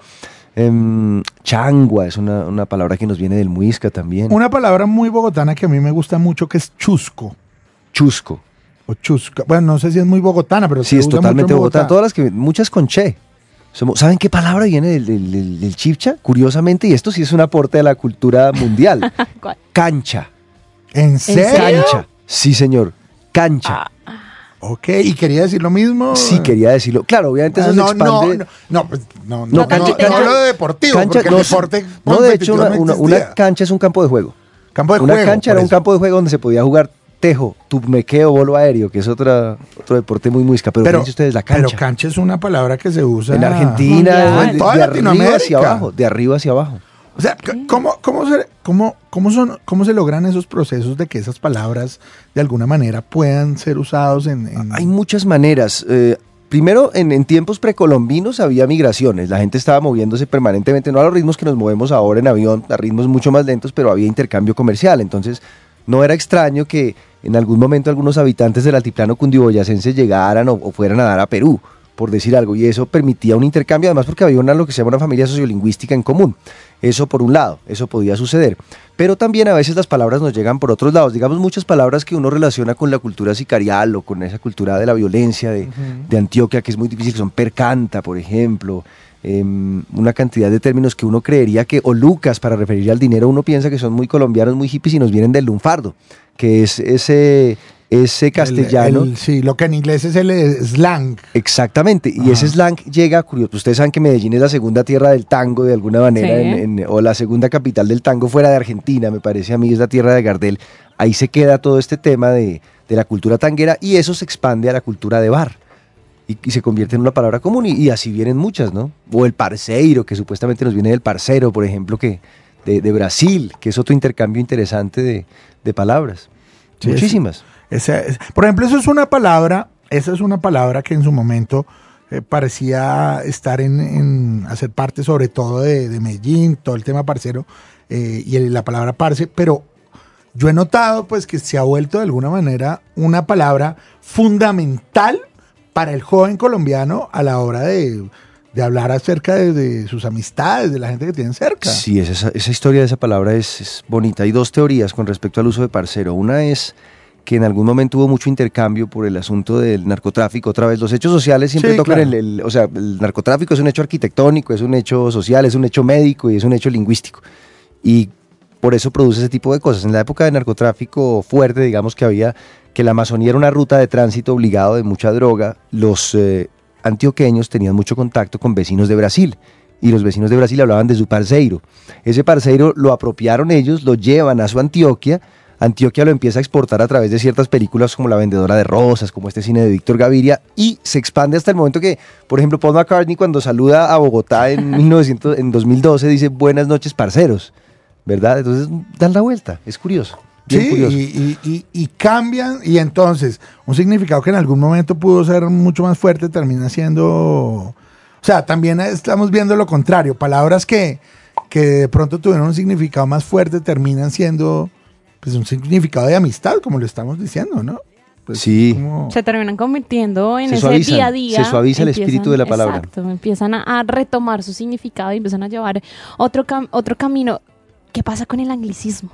Um, changua es una, una palabra que nos viene del muisca también. Una palabra muy bogotana que a mí me gusta mucho, que es chusco. Chusco. O chusca. Bueno, no sé si es muy bogotana, pero sí, se es usa totalmente mucho en bogotana. Bogotá. Todas las que, muchas con che. Somos, ¿saben qué palabra viene del, del, del, del chipcha? Curiosamente, y esto sí es un aporte a la cultura mundial. ¿Cuál? Cancha. ¿En serio? Cancha. Sí, señor. Cancha. Ah. Ok, ¿y quería decir lo mismo? Sí, quería decirlo. Claro, obviamente eso Ah, no, se expande. no, no, pues, no, no, No, no, cancha- no, cancha- no lo de deportivo, Cancha, porque no, el deporte no, de hecho, una, competitivo no una, una existía. cancha es un campo de juego. Campo de una juego, cancha por era un eso. campo de juego donde se podía jugar tejo, tubmequeo, bolo aéreo, que es otra, otro deporte muy muisca. Pero, Pero, fíjense ustedes, la cancha. pero cancha es una palabra que se usa en Argentina, Mundial. de, En toda de arriba Latinoamérica. hacia abajo, de arriba hacia abajo. O sea, ¿cómo, cómo, se, cómo, cómo, son, ¿cómo se logran esos procesos de que esas palabras de alguna manera puedan ser usados en...? en... Hay muchas maneras. Eh, primero, en, en tiempos precolombinos había migraciones. La gente estaba moviéndose permanentemente, no a los ritmos que nos movemos ahora en avión, a ritmos mucho más lentos, pero había intercambio comercial. Entonces, no era extraño que en algún momento algunos habitantes del altiplano cundiboyacense llegaran o, o fueran a dar a Perú, por decir algo, y eso permitía un intercambio, además porque había una, lo que se llama una familia sociolingüística en común. Eso por un lado, eso podía suceder. Pero también a veces las palabras nos llegan por otros lados. Digamos, muchas palabras que uno relaciona con la cultura sicarial o con esa cultura de la violencia de, uh-huh. de Antioquia, que es muy difícil, que son percanta, por ejemplo. Eh, una cantidad de términos que uno creería que, o lucas para referir al dinero, uno piensa que son muy colombianos, muy hippies y nos vienen del lunfardo, que es ese ese castellano. El, el, sí, lo que en inglés es el slang. Exactamente, y Ajá. ese slang llega, curioso, ustedes saben que Medellín es la segunda tierra del tango de alguna manera, sí. en, en, o la segunda capital del tango fuera de Argentina, me parece a mí, es la tierra de Gardel. Ahí se queda todo este tema de, de la cultura tanguera y eso se expande a la cultura de bar. Y, y se convierte en una palabra común y, y así vienen muchas, ¿no? O el parceiro, que supuestamente nos viene del parcero, por ejemplo, que de, de Brasil, que es otro intercambio interesante de, de palabras. Sí, Muchísimas. Esa, es, por ejemplo, eso es una palabra, esa es una palabra que en su momento eh, parecía estar en, en hacer parte sobre todo de, de Medellín, todo el tema parcero eh, y el, la palabra parce, pero yo he notado pues que se ha vuelto de alguna manera una palabra fundamental para el joven colombiano a la hora de, de hablar acerca de, de sus amistades, de la gente que tienen cerca. Sí, esa, esa historia de esa palabra es, es bonita. Hay dos teorías con respecto al uso de parcero. Una es que en algún momento hubo mucho intercambio por el asunto del narcotráfico. Otra vez, los hechos sociales siempre sí, tocan claro. el, el... O sea, el narcotráfico es un hecho arquitectónico, es un hecho social, es un hecho médico y es un hecho lingüístico. Y por eso produce ese tipo de cosas. En la época de narcotráfico fuerte, digamos que había... que la Amazonía era una ruta de tránsito obligado de mucha droga, los eh, antioqueños tenían mucho contacto con vecinos de Brasil, y los vecinos de Brasil hablaban de su parceiro. Ese parceiro lo apropiaron ellos, lo llevan a su Antioquia, Antioquia lo empieza a exportar a través de ciertas películas como La Vendedora de Rosas, como este cine de Víctor Gaviria, y se expande hasta el momento que, por ejemplo, Paul McCartney cuando saluda a Bogotá en, mil novecientos, en dos mil doce dice buenas noches parceros, ¿verdad? Entonces dan la vuelta, es curioso. Sí, y, y, y cambian, y entonces un significado que en algún momento pudo ser mucho más fuerte termina siendo, o sea, también estamos viendo lo contrario, palabras que, que de pronto tuvieron un significado más fuerte terminan siendo pues un significado de amistad, como lo estamos diciendo, ¿no? Pues sí. Como... Se terminan convirtiendo en se ese suavizan, día a día. Se suaviza el espíritu de la palabra. Exacto, empiezan a, a retomar su significado y empiezan a llevar otro, cam otro camino. ¿Qué pasa con el anglicismo?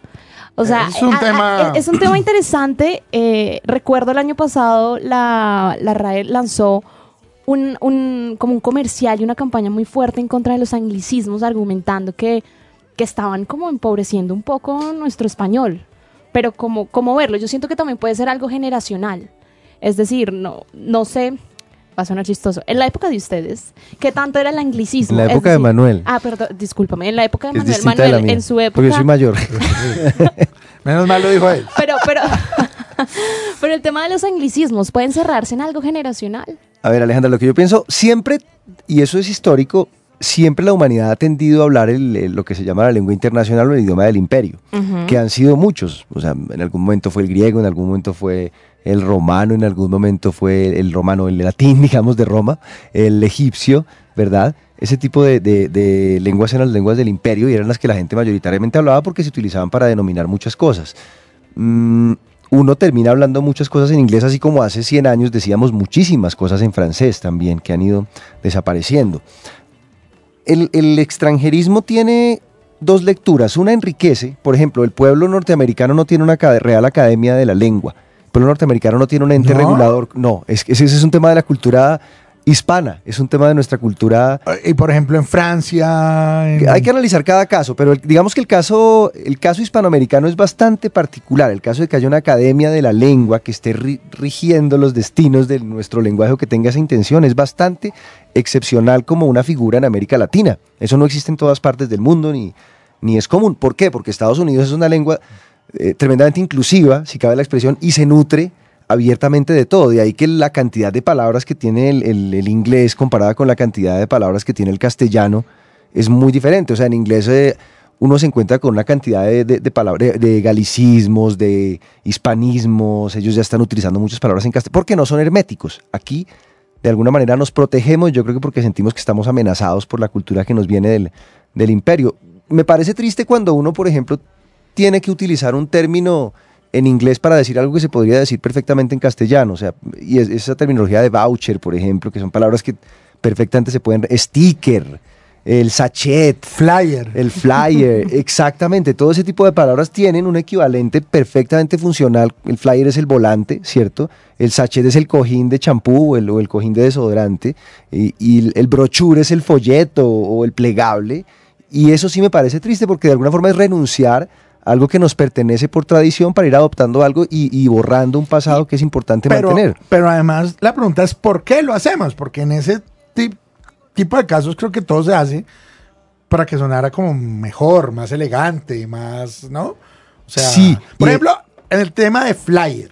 O sea, es un, a, tema... a, es un tema interesante. Eh, recuerdo el año pasado la, la R A E lanzó un, un, como un comercial y una campaña muy fuerte en contra de los anglicismos, argumentando que, que estaban como empobreciendo un poco nuestro español. Pero como, como verlo, yo siento que también puede ser algo generacional. Es decir, no, no sé... Va a sonar chistoso. En la época de ustedes, ¿qué tanto era el anglicismo? En la época es decir, de Manuel. Ah, perdón, discúlpame. En la época de es Manuel, Manuel en su época... Porque yo soy mayor. Menos mal lo dijo él. Pero, pero, pero el tema de los anglicismos, ¿pueden cerrarse en algo generacional? A ver, Alejandra, lo que yo pienso, siempre, y eso es histórico, siempre la humanidad ha tendido a hablar el, el, lo que se llama la lengua internacional o el idioma del imperio, uh-huh. que han sido muchos. O sea, en algún momento fue el griego, en algún momento fue... el romano, en algún momento fue el romano, el latín, digamos, de Roma, el egipcio, ¿verdad? Ese tipo de, de, de lenguas eran las lenguas del imperio y eran las que la gente mayoritariamente hablaba porque se utilizaban para denominar muchas cosas. Mm, uno termina hablando muchas cosas en inglés, así como hace cien años decíamos muchísimas cosas en francés también, que han ido desapareciendo. El, el extranjerismo tiene dos lecturas. Una enriquece, por ejemplo, el pueblo norteamericano no tiene una real academia de la lengua. El pueblo norteamericano no tiene un ente ¿No? regulador. No, es, ese es un tema de la cultura hispana, es un tema de nuestra cultura. Y por ejemplo en Francia... En... Hay que analizar cada caso, pero el, digamos que el caso, el caso hispanoamericano es bastante particular. El caso de que haya una academia de la lengua que esté ri, rigiendo los destinos de nuestro lenguaje o que tenga esa intención es bastante excepcional como una figura en América Latina. Eso no existe en todas partes del mundo ni, ni es común. ¿Por qué? Porque Estados Unidos es una lengua... Eh, tremendamente inclusiva, si cabe la expresión, y se nutre abiertamente de todo. De ahí que la cantidad de palabras que tiene el, el, el inglés comparada con la cantidad de palabras que tiene el castellano es muy diferente. O sea, en inglés eh, uno se encuentra con una cantidad de, de, de palabras, de, de galicismos, de hispanismos. Ellos ya están utilizando muchas palabras en castellano porque no son herméticos. Aquí, de alguna manera, nos protegemos, yo creo que porque sentimos que estamos amenazados por la cultura que nos viene del, del imperio. Me parece triste cuando uno, por ejemplo, tiene que utilizar un término en inglés para decir algo que se podría decir perfectamente en castellano, o sea, y es, esa terminología de voucher, por ejemplo, que son palabras que perfectamente se pueden... Sticker, el sachet, flyer, el flyer, exactamente, todo ese tipo de palabras tienen un equivalente perfectamente funcional. El flyer es el volante, ¿cierto? El sachet es el cojín de champú o el, o el cojín de desodorante, y, y el brochure es el folleto o el plegable, y eso sí me parece triste porque de alguna forma es renunciar algo que nos pertenece por tradición para ir adoptando algo y, y borrando un pasado que es importante pero, mantener. Pero además la pregunta es ¿por qué lo hacemos? Porque en ese tip, tipo de casos creo que todo se hace para que sonara como mejor, más elegante, más, ¿no? O sea, sí, por ejemplo, en el tema de flyer,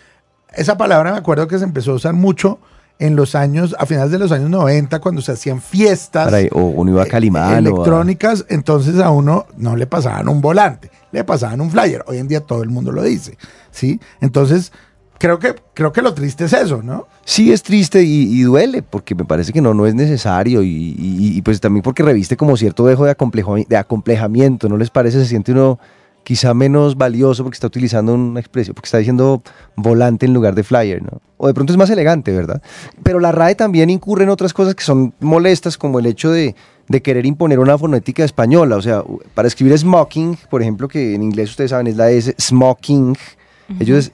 esa palabra me acuerdo que se empezó a usar mucho en los años, a finales de los años noventa, cuando se hacían fiestas ahí, o uno iba a Calimán, eh, electrónicas, a... entonces a uno no le pasaban un volante, le pasaban un flyer. Hoy en día todo el mundo lo dice, ¿sí? Entonces, creo que, creo que lo triste es eso, ¿no? Sí, es triste y, y duele, porque me parece que no, no es necesario y, y, y pues también porque reviste como cierto dejo de, acomplejo, de acomplejamiento, ¿no les parece? Se siente uno quizá menos valioso porque está utilizando una expresión, porque está diciendo volante en lugar de flyer, ¿no? O de pronto es más elegante, ¿verdad? Pero la R A E también incurre en otras cosas que son molestas, como el hecho de, de querer imponer una fonética española. O sea, para escribir smoking, por ejemplo, que en inglés ustedes saben es la S, smoking, uh-huh. Ellos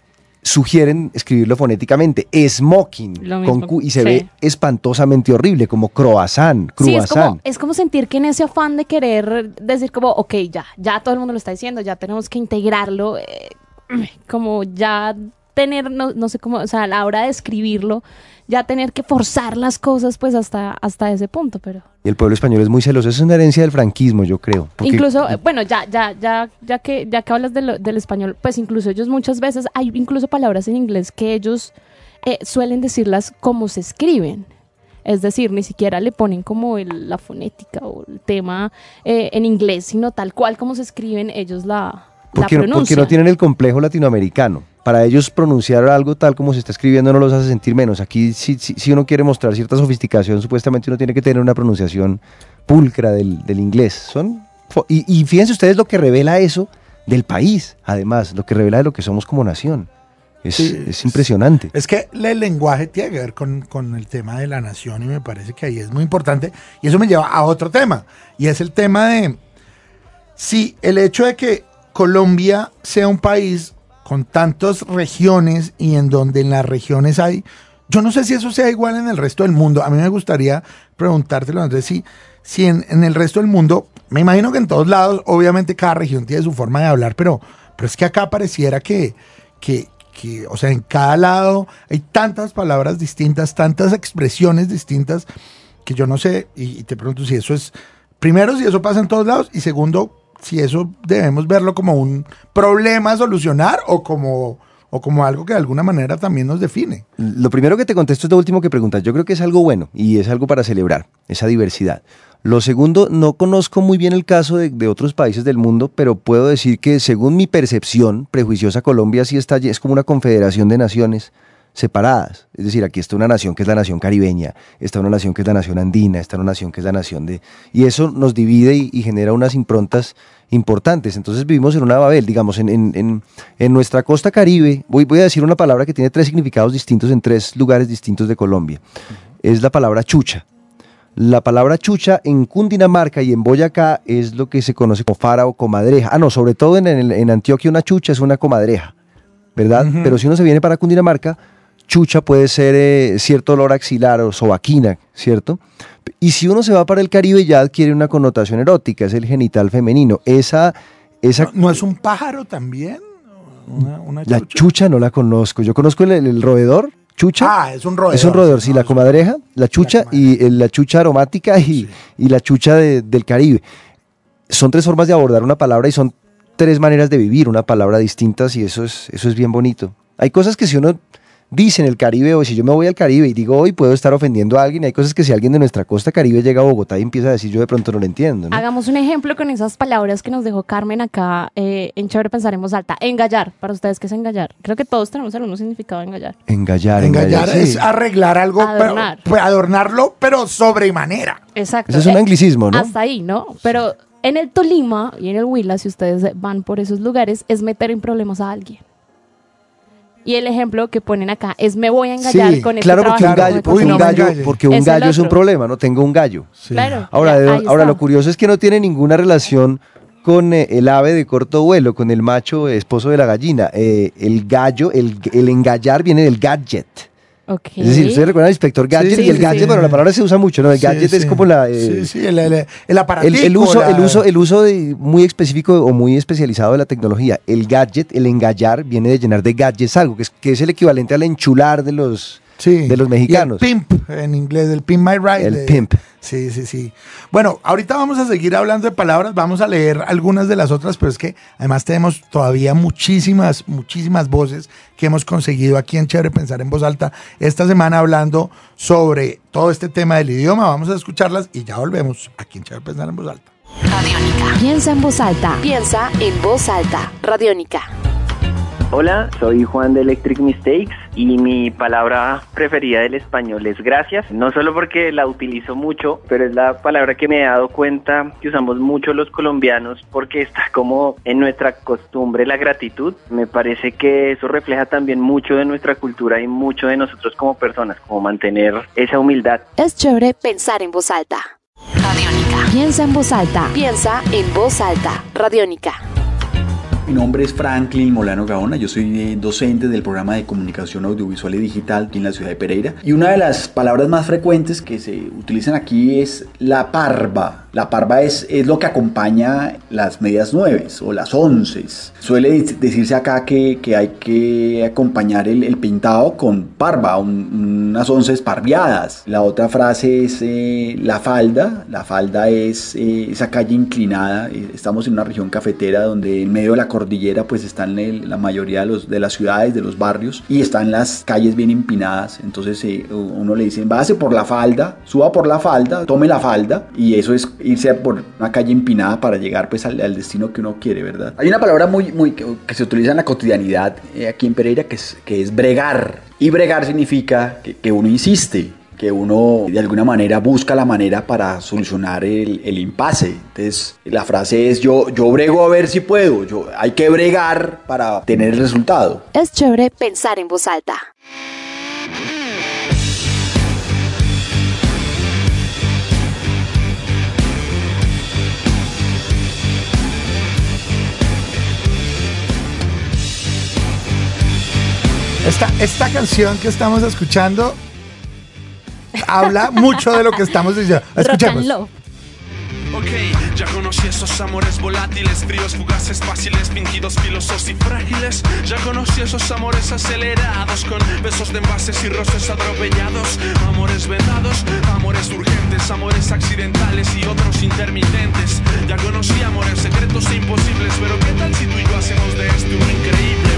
sugieren escribirlo fonéticamente, smoking, con Q, y se sí. ve espantosamente horrible, como croissant, croissant. Sí, es como, es como sentir que en ese afán de querer decir como, ok, ya, ya todo el mundo lo está diciendo, ya tenemos que integrarlo, eh, como ya tener, no, no sé cómo, o sea, a la hora de escribirlo, ya tener que forzar las cosas pues hasta, hasta ese punto, pero... Y el pueblo español es muy celoso, eso es una herencia del franquismo, yo creo. Porque... Incluso, bueno, ya, ya, ya, ya que, ya que hablas de lo, del español, pues incluso ellos muchas veces, hay incluso palabras en inglés que ellos eh, suelen decirlas como se escriben. Es decir, ni siquiera le ponen como el, la fonética o el tema eh, en inglés, sino tal cual como se escriben, ellos la, porque, la pronuncian. Porque no tienen el complejo latinoamericano. Para ellos pronunciar algo tal como se está escribiendo no los hace sentir menos. Aquí si, si, si uno quiere mostrar cierta sofisticación, supuestamente uno tiene que tener una pronunciación pulcra del, del inglés. Son, y, y fíjense ustedes lo que revela eso del país, además, lo que revela de lo que somos como nación. Es, sí, es impresionante. Es que el lenguaje tiene que ver con, con el tema de la nación y me parece que ahí es muy importante. Y eso me lleva a otro tema, y es el tema de si el hecho de que Colombia sea un país con tantas regiones y en donde en las regiones hay, yo no sé si eso sea igual en el resto del mundo. A mí me gustaría preguntártelo, Andrés, si, si en, en el resto del mundo, me imagino que en todos lados, obviamente cada región tiene su forma de hablar, pero, pero es que acá pareciera que, que, que, o sea, en cada lado hay tantas palabras distintas, tantas expresiones distintas, que yo no sé, y, y te pregunto si eso es, primero, si eso pasa en todos lados, y segundo, si eso debemos verlo como un problema a solucionar o como, o como algo que de alguna manera también nos define. Lo primero que te contesto es lo último que preguntas. Yo creo que es algo bueno y es algo para celebrar, esa diversidad. Lo segundo, no conozco muy bien el caso de, de otros países del mundo, pero puedo decir que según mi percepción prejuiciosa, Colombia sí está, es como una confederación de naciones separadas. Es decir, aquí está una nación que es la nación caribeña, está una nación que es la nación andina, está una nación que es la nación de... Y eso nos divide y, y genera unas improntas importantes. Entonces vivimos en una Babel, digamos, en, en, en, en nuestra costa caribe, voy, voy a decir una palabra que tiene tres significados distintos en tres lugares distintos de Colombia. Es la palabra chucha. La palabra chucha en Cundinamarca y en Boyacá es lo que se conoce como fara o comadreja. Ah, no, sobre todo en, en, en Antioquia una chucha es una comadreja, ¿verdad? Uh-huh. Pero si uno se viene para Cundinamarca, chucha puede ser eh, cierto olor axilar o sobaquina, ¿cierto? Y si uno se va para el Caribe ya adquiere una connotación erótica, es el genital femenino. Esa, esa ¿No, ¿no es un pájaro también? Una, una chucha. La chucha no la conozco. Yo conozco el, el roedor, chucha. Ah, es un roedor. Es un roedor, sí, no, la comadreja, la chucha la y el, la chucha aromática y, sí. y la chucha de, del Caribe. Son tres formas de abordar una palabra y son tres maneras de vivir una palabra distintas y eso es, eso es bien bonito. Hay cosas que si uno dice en el Caribe, o si yo me voy al Caribe y digo hoy puedo estar ofendiendo a alguien, hay cosas que si alguien de nuestra costa Caribe llega a Bogotá y empieza a decir yo de pronto no lo entiendo, ¿no? Hagamos un ejemplo con esas palabras que nos dejó Carmen acá eh, en Chévere Pensar en Voz Alta. Engallar, para ustedes, ¿qué es engallar? Creo que todos tenemos algún significado de engallar. Engallar, engallar. Engallar es sí. arreglar algo, Adornar. Pero, pues, adornarlo, pero sobremanera. Exacto. Eso es un anglicismo, ¿no? Hasta ahí, ¿no? Pero en el Tolima y en el Huila, si ustedes van por esos lugares, es meter en problemas a alguien. Y el ejemplo que ponen acá es me voy a engallar sí, con este claro, trabajo. Porque un gallo, porque Uy, un no gallo, engalle. porque un es gallo es un problema, ¿no? Tengo un gallo. Sí. Claro. Ahora, ya, de, ahora lo curioso es que no tiene ninguna relación con eh, el ave de corto vuelo, con el macho esposo de la gallina. Eh, el gallo, el, el engallar viene del gadget. Okay. Es decir, ¿ustedes recuerdan al inspector Gadget? Sí, y el sí, gadget, sí. bueno, la palabra se usa mucho, ¿no? El Sí, gadget sí. es como la... eh, sí, sí, el, el, el el, aparatico. el uso, la- el uso, el uso de, muy específico o muy especializado de la tecnología. El gadget, el engallar, viene de llenar de gadgets algo, que es, que es el equivalente al enchular de los, Sí. de los mexicanos. Y el pimp, en inglés, el pimp my ride. El de- pimp. Sí, sí, sí. Bueno, ahorita vamos a seguir hablando de palabras, vamos a leer algunas de las otras, pero es que además tenemos todavía muchísimas, muchísimas voces que hemos conseguido aquí en Chévere Pensar en Voz Alta esta semana hablando sobre todo este tema del idioma. Vamos a escucharlas y ya volvemos aquí en Chévere Pensar en Voz Alta. Radiónica. Piensa en voz alta. Piensa en voz alta. Radiónica. Hola, soy Juan de Electric Mistakes y mi palabra preferida del español es gracias. No solo porque la utilizo mucho, pero es la palabra que me he dado cuenta que usamos mucho los colombianos porque está como en nuestra costumbre la gratitud. Me parece que eso refleja también mucho de nuestra cultura y mucho de nosotros como personas, como mantener esa humildad. Es chévere pensar en voz alta. Radiónica. Piensa en voz alta. Piensa en voz alta. Radiónica. Mi nombre es Franklin Molano Gaona, yo soy eh, docente del programa de comunicación audiovisual y digital aquí en la ciudad de Pereira. Y una de las palabras más frecuentes que se utilizan aquí es la parva. La parva es, es lo que acompaña las medias nueves o las onces. Suele decirse acá que, que hay que acompañar el, el pintado con parva, un, unas onces parviadas. La otra frase es eh, la falda. La falda es eh, esa calle inclinada. Estamos en una región cafetera donde en medio de la cordillera pues están el, la mayoría de, los, de las ciudades, de los barrios, y están las calles bien empinadas. Entonces eh, uno le dice, váyase por la falda, suba por la falda, tome la falda, y eso es irse por una calle empinada para llegar pues al, al destino que uno quiere, ¿verdad? Hay una palabra muy, muy que, que se utiliza en la cotidianidad eh, aquí en Pereira que es, que es bregar, y bregar significa que, que uno insiste, que uno de alguna manera busca la manera para solucionar el, el impasse. Entonces la frase es yo, yo brego a ver si puedo, yo, hay que bregar para tener el resultado. Es chévere pensar en voz alta. Esta, esta canción que estamos escuchando habla mucho de lo que estamos diciendo. Escuchemos. Ok, ya conocí esos amores volátiles, fríos, fugaces, fáciles, fingidos, filosos y frágiles. Ya conocí esos amores acelerados, con besos de envases y roces atropellados. Amores vedados, amores urgentes, amores accidentales y otros intermitentes. Ya conocí amores secretos e imposibles, pero ¿qué tal si tú y yo hacemos de este uno increíble?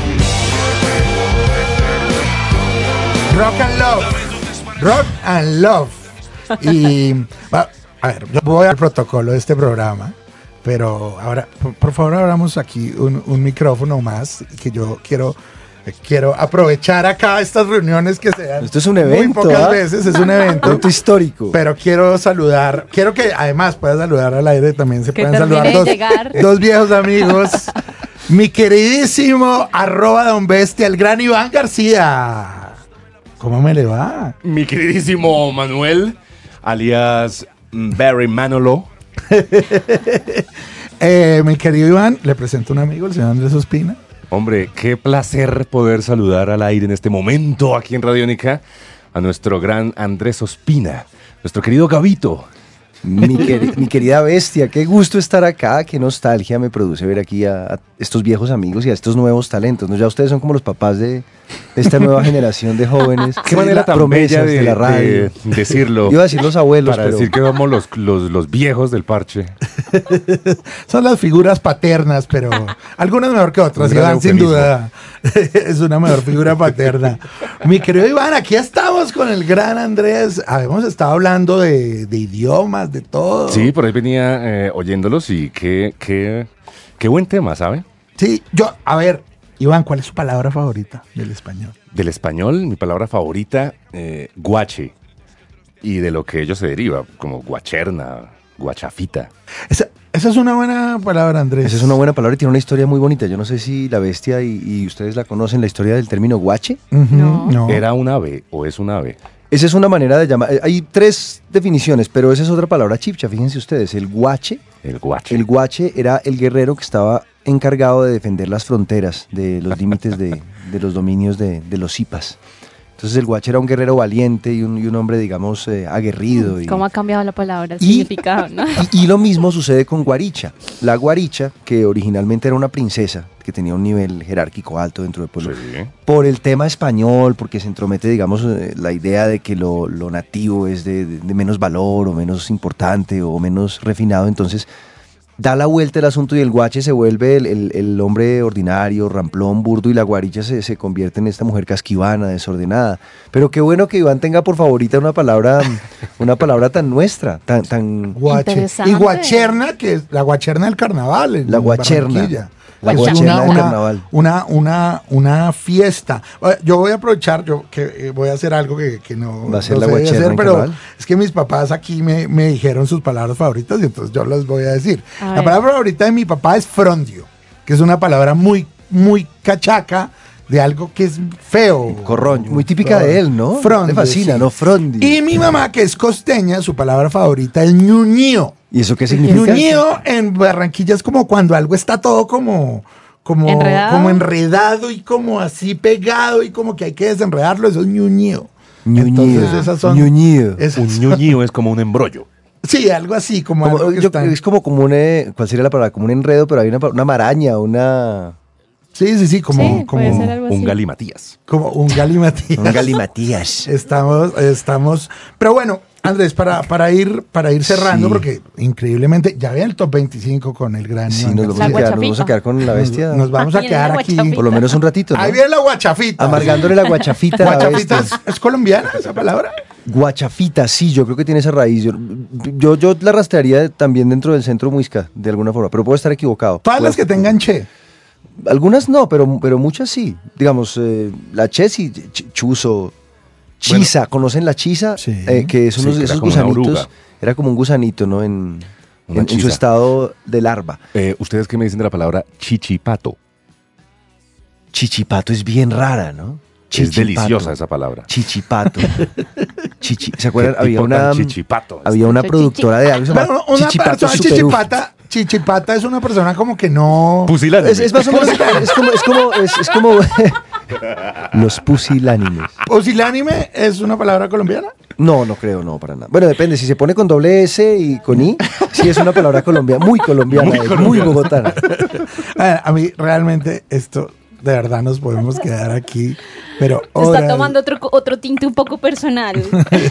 Rock and Love. Rock and Love. Y... va, a ver, yo voy al protocolo de este programa, pero ahora, por, por favor, abramos aquí un, un micrófono más, que yo quiero, quiero aprovechar acá estas reuniones que se dan. Esto es un evento. Muy pocas ¿ah? veces, es un evento. Evento histórico. Pero quiero saludar, quiero que además puedas saludar al aire, también se Que puedan termine saludar de dos, llegar. dos viejos amigos. Mi queridísimo arroba don bestia, el gran Iván García. ¿Cómo me le va? Mi queridísimo Manuel, alias Barry Manolo. eh, mi querido Iván, le presento un amigo, el señor Andrés Ospina. Hombre, qué placer poder saludar al aire en este momento aquí en Radiónica a nuestro gran Andrés Ospina, nuestro querido Gabito. Mi, quer- mi querida bestia, qué gusto estar acá, qué nostalgia me produce ver aquí a, a estos viejos amigos y a estos nuevos talentos, ¿no? Ya ustedes son como los papás de esta nueva generación de jóvenes. Qué manera tan bella de, de la radio. de decirlo. Iba a decir los abuelos, para pero... decir que somos los, los, los viejos del parche. Son las figuras paternas, pero algunas mejor que otras. Un gran Iván, sin eufemismo. duda, es una mejor figura paterna. Mi querido Iván, aquí estamos con el gran Andrés. Habíamos estado hablando de, de idiomas, de todo. Sí, por ahí venía eh, oyéndolos y qué, qué, qué buen tema, ¿sabe? Sí, yo, a ver, Iván, ¿cuál es su palabra favorita del español? Del español, mi palabra favorita, eh, guache. Y de lo que ello se deriva, como guacherna, guachafita. Esa, esa es una buena palabra, Andrés. Esa es una buena palabra y tiene una historia muy bonita. Yo no sé si la bestia y, y ustedes la conocen, la historia del término guache. Uh-huh, No. no. ¿Era un ave o es un ave? Esa es una manera de llamar. Hay tres definiciones, pero esa es otra palabra chipcha. Fíjense ustedes, el guache. El guache. El guache era el guerrero que estaba encargado de defender las fronteras de los límites de, de los dominios de, de los zipas. Entonces el guache era un guerrero valiente y un, y un hombre, digamos, eh, aguerrido. Y, ¿Cómo ha cambiado la palabra, el y, significado, no? Y, y lo mismo sucede con guaricha. La guaricha, que originalmente era una princesa, que tenía un nivel jerárquico alto dentro del pueblo, sí. por el tema español, porque se entromete, digamos, eh, la idea de que lo, lo nativo es de, de, de menos valor o menos importante o menos refinado, entonces da la vuelta el asunto y el guache se vuelve el, el, el hombre ordinario, ramplón, burdo, y la guaricha se, se convierte en esta mujer casquivana, desordenada. Pero qué bueno que Iván tenga por favorita una palabra, una palabra tan nuestra, tan, tan guache. Y guacherna, que es la guacherna del carnaval. La guacherna. La guacherna del carnaval. Una, una, una fiesta. Yo voy a aprovechar, yo que voy a hacer algo que, que no, Va a ser no la sé guacherna hacer, pero carnaval. Es que mis papás aquí me, me dijeron sus palabras favoritas y entonces yo las voy a decir. A la ver. palabra favorita de mi papá es frondio, que es una palabra muy, muy cachaca de algo que es feo. Corroño, muy típica de él, ¿no? Frondio, Te fascina, sí. ¿no? Frondio. Y mi mamá, que es costeña, su palabra favorita es ñuñío. ¿Y eso qué significa? Ñuñío en Barranquilla es como cuando algo está todo como... Como ¿Enredado? como enredado y como así pegado y como que hay que desenredarlo, eso es ñuñío. Ñuñío. Entonces esas son... Ñuñío. esas- Un ñuñío es como un embrollo. Sí, algo así, como, Como- algo que yo- está- es como, como un, eh, ¿cuál sería la palabra? Como un enredo, pero hay una, una maraña, una... Sí, sí, sí, como, Sí, como, puede ser algo así. Un galimatías. como un galimatías. Un galimatías. Estamos, estamos... Pero bueno, Andrés, para, para, ir, para ir cerrando, Sí. porque increíblemente ya había el top veinticinco con el gran... Sí, Iván nos vamos, La a quedar, nos guachafita. vamos a quedar con la bestia. Nos, nos vamos a Ahí viene quedar la aquí... guachafita. Por lo menos un ratito, ¿no? Ahí viene la guachafita. Amargándole la guachafita a la ¿Guachafita bestia. es, es colombiana esa palabra? Guachafita, sí, yo creo que tiene esa raíz. Yo, yo, yo la rastrearía también dentro del centro muisca, de alguna forma, pero puedo estar equivocado. Todas Puedo- las que tengan che. Algunas no, pero, pero muchas sí. Digamos, eh, la che sí, ch- chuzo, chisa, ¿conocen la chisa? Sí. Eh, que es Sí, unos que de era esos como una gusanitos. oruga. Era como un gusanito, ¿no? En, Una en, en su chisa. estado de larva. Eh, ¿Ustedes qué me dicen de la palabra chichipato? Chichipato es bien rara, ¿no? Es Chichipato. deliciosa esa palabra. Chichipato. Chichi, ¿se acuerdan? ¿Qué Había tipo tan una, chichipato? había una Chichi- productora de algo que se Pero llamaba una Chichipato persona Super Uf. chichipata, chichipata es una persona como que no... Pusilánime. Es, es más o menos, es como, es como, es, es como los pusilánimes. Pusilánime es una palabra colombiana. No, no creo, no, para nada. Bueno, depende, si se pone con doble S y con I, sí es una palabra colombiana, muy colombiana, Muy muy, colombiana. muy bogotana. A, a mí realmente esto, de verdad nos podemos quedar aquí, pero Se está horas. tomando otro, otro tinte un poco personal.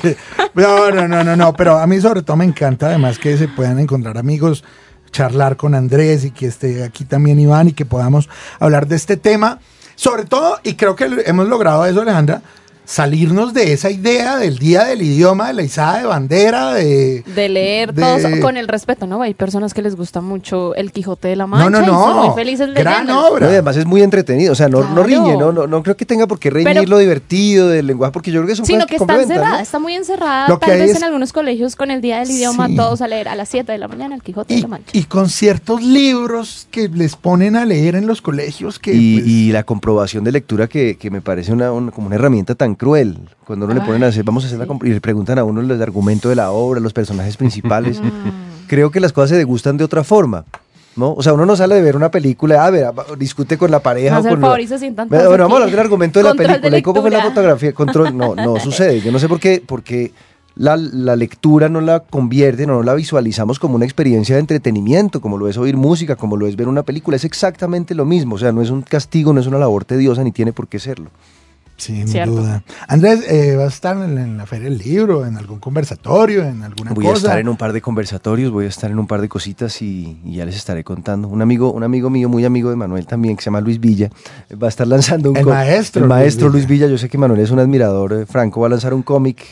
No, no, no, no, no, pero a mí sobre todo me encanta además que se puedan encontrar amigos, charlar con Andrés y que esté aquí también Iván y que podamos hablar de este tema. Sobre todo, y creo que hemos logrado eso, Alejandra, salirnos de esa idea del Día del Idioma, de la izada de bandera, de... De leer De- todos con el respeto, ¿no? Hay personas que les gusta mucho el Quijote de la Mancha No, no, y son no. muy felices Gran leyéndolo. obra. No, y además es muy entretenido, o sea, no, no Claro. riñe, no, no, no creo que tenga por qué reñir Pero- lo divertido del lenguaje, porque yo creo que son Sino cosas que está complementan, encerrada, ¿no? está muy encerrada. Lo que Tal hay vez es- en algunos colegios con el Día del Idioma Sí. todos a leer a las siete de la mañana el Quijote de Y, la Mancha. y con ciertos libros que les ponen a leer en los colegios que... Y, pues, y la comprobación de lectura que, que me parece una, una- como una herramienta tan cruel. Cuando uno le ponen a hacer, vamos a hacer la compro- y le preguntan a uno el argumento de la obra, los personajes principales. Creo que las cosas se degustan de otra forma, ¿no? O sea, uno no sale de ver una película, a ver, a- discute con la pareja. Hacer o con la- favor y se sientan Bueno, todos bueno, vamos a aquí. hablar del argumento de la Control de película. ¿Y cómo fue la lectura. fotografía? Control, no, no sucede. Yo no sé por qué, porque la, la lectura no la convierte, no la visualizamos como una experiencia de entretenimiento, como lo es oír música, como lo es ver una película. Es exactamente lo mismo. O sea, no es un castigo, no es una labor tediosa, ni tiene por qué serlo. Sin Cierto. duda. Andrés, eh, ¿vas a estar en, en la Feria del Libro, en algún conversatorio, en alguna Voy cosa? a estar en un par de conversatorios, voy a estar en un par de cositas y, y ya les estaré contando. Un amigo, un amigo mío, muy amigo de Manuel también, que se llama Luis Villa, va a estar lanzando un El có- maestro el Luis maestro Villa. Luis Villa. Yo sé que Manuel es un admirador eh, franco, va a lanzar un cómic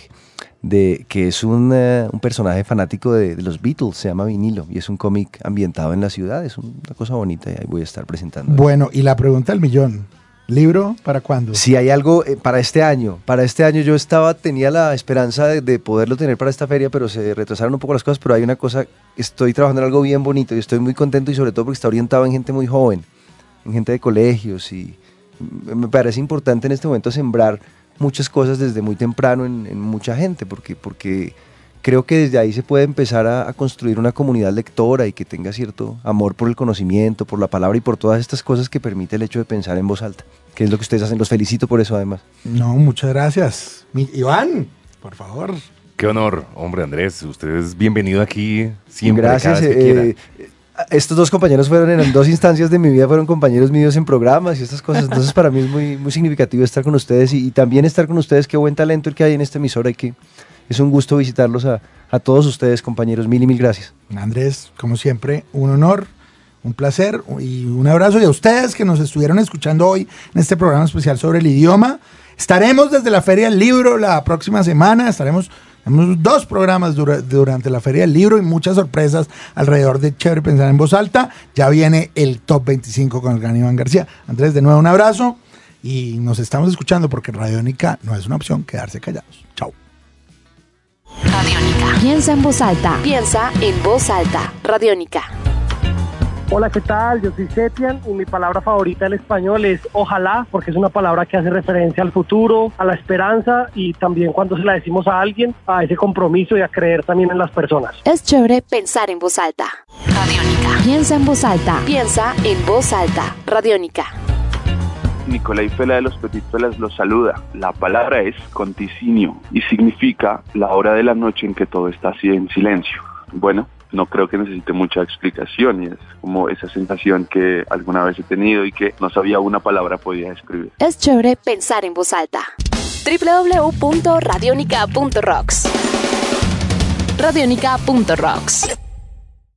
de que es un, eh, un personaje fanático de, de los Beatles, se llama Vinilo, y es un cómic ambientado en la ciudad, es un- una cosa bonita y ahí voy a estar presentando. Bueno, y la pregunta del millón. ¿Libro para cuándo? Si hay algo eh, para este año, para este año yo estaba, tenía la esperanza de, de poderlo tener para esta feria, pero se retrasaron un poco las cosas, pero hay una cosa, estoy trabajando en algo bien bonito y estoy muy contento y sobre todo porque está orientado en gente muy joven, en gente de colegios y me parece importante en este momento sembrar muchas cosas desde muy temprano en, en mucha gente, porque, porque creo que desde ahí se puede empezar a, a construir una comunidad lectora y que tenga cierto amor por el conocimiento, por la palabra y por todas estas cosas que permite el hecho de pensar en voz alta. que es lo que ustedes hacen. Los felicito por eso, además. No, muchas gracias. Mi, Iván, por favor. Qué honor, hombre, Andrés. Usted es bienvenido aquí siempre. Gracias. Cada vez que eh, quiera. Estos dos compañeros fueron en dos instancias de mi vida, fueron compañeros míos en programas y estas cosas. Entonces, para mí es muy, muy significativo estar con ustedes y, y también estar con ustedes. Qué buen talento el que hay en esta emisora y que es un gusto visitarlos a, a todos ustedes, compañeros. Mil y mil gracias. Andrés, como siempre, un honor, un placer y un abrazo. Y a ustedes que nos estuvieron escuchando hoy en este programa especial sobre el idioma. Estaremos desde la Feria del Libro la próxima semana. Estaremos Tenemos dos programas dura, durante la Feria del Libro y muchas sorpresas alrededor de Chévere Pensar en Voz Alta. Ya viene el Top veinticinco con el gran Iván García. Andrés, de nuevo un abrazo y nos estamos escuchando porque Radiónica no es una opción quedarse callados. Chao. Radiónica. Piensa en voz alta. Piensa en voz alta. Radiónica. Hola, ¿qué tal? Yo soy Setian y mi palabra favorita del español es ojalá, porque es una palabra que hace referencia al futuro, a la esperanza y también cuando se la decimos a alguien, a ese compromiso y a creer también en las personas. Es chévere pensar en voz alta. Radiónica. Piensa en voz alta. Piensa en voz alta. Radiónica. Nicolai Fela de los Petit Felas los saluda. La palabra es conticinio y significa la hora de la noche en que todo está así en silencio. Bueno, no creo que necesite mucha explicación y es como esa sensación que alguna vez he tenido y que no sabía una palabra podía describir. Es chévere pensar en voz alta. doble u doble u doble u punto radionica punto rocks Radionica punto rocks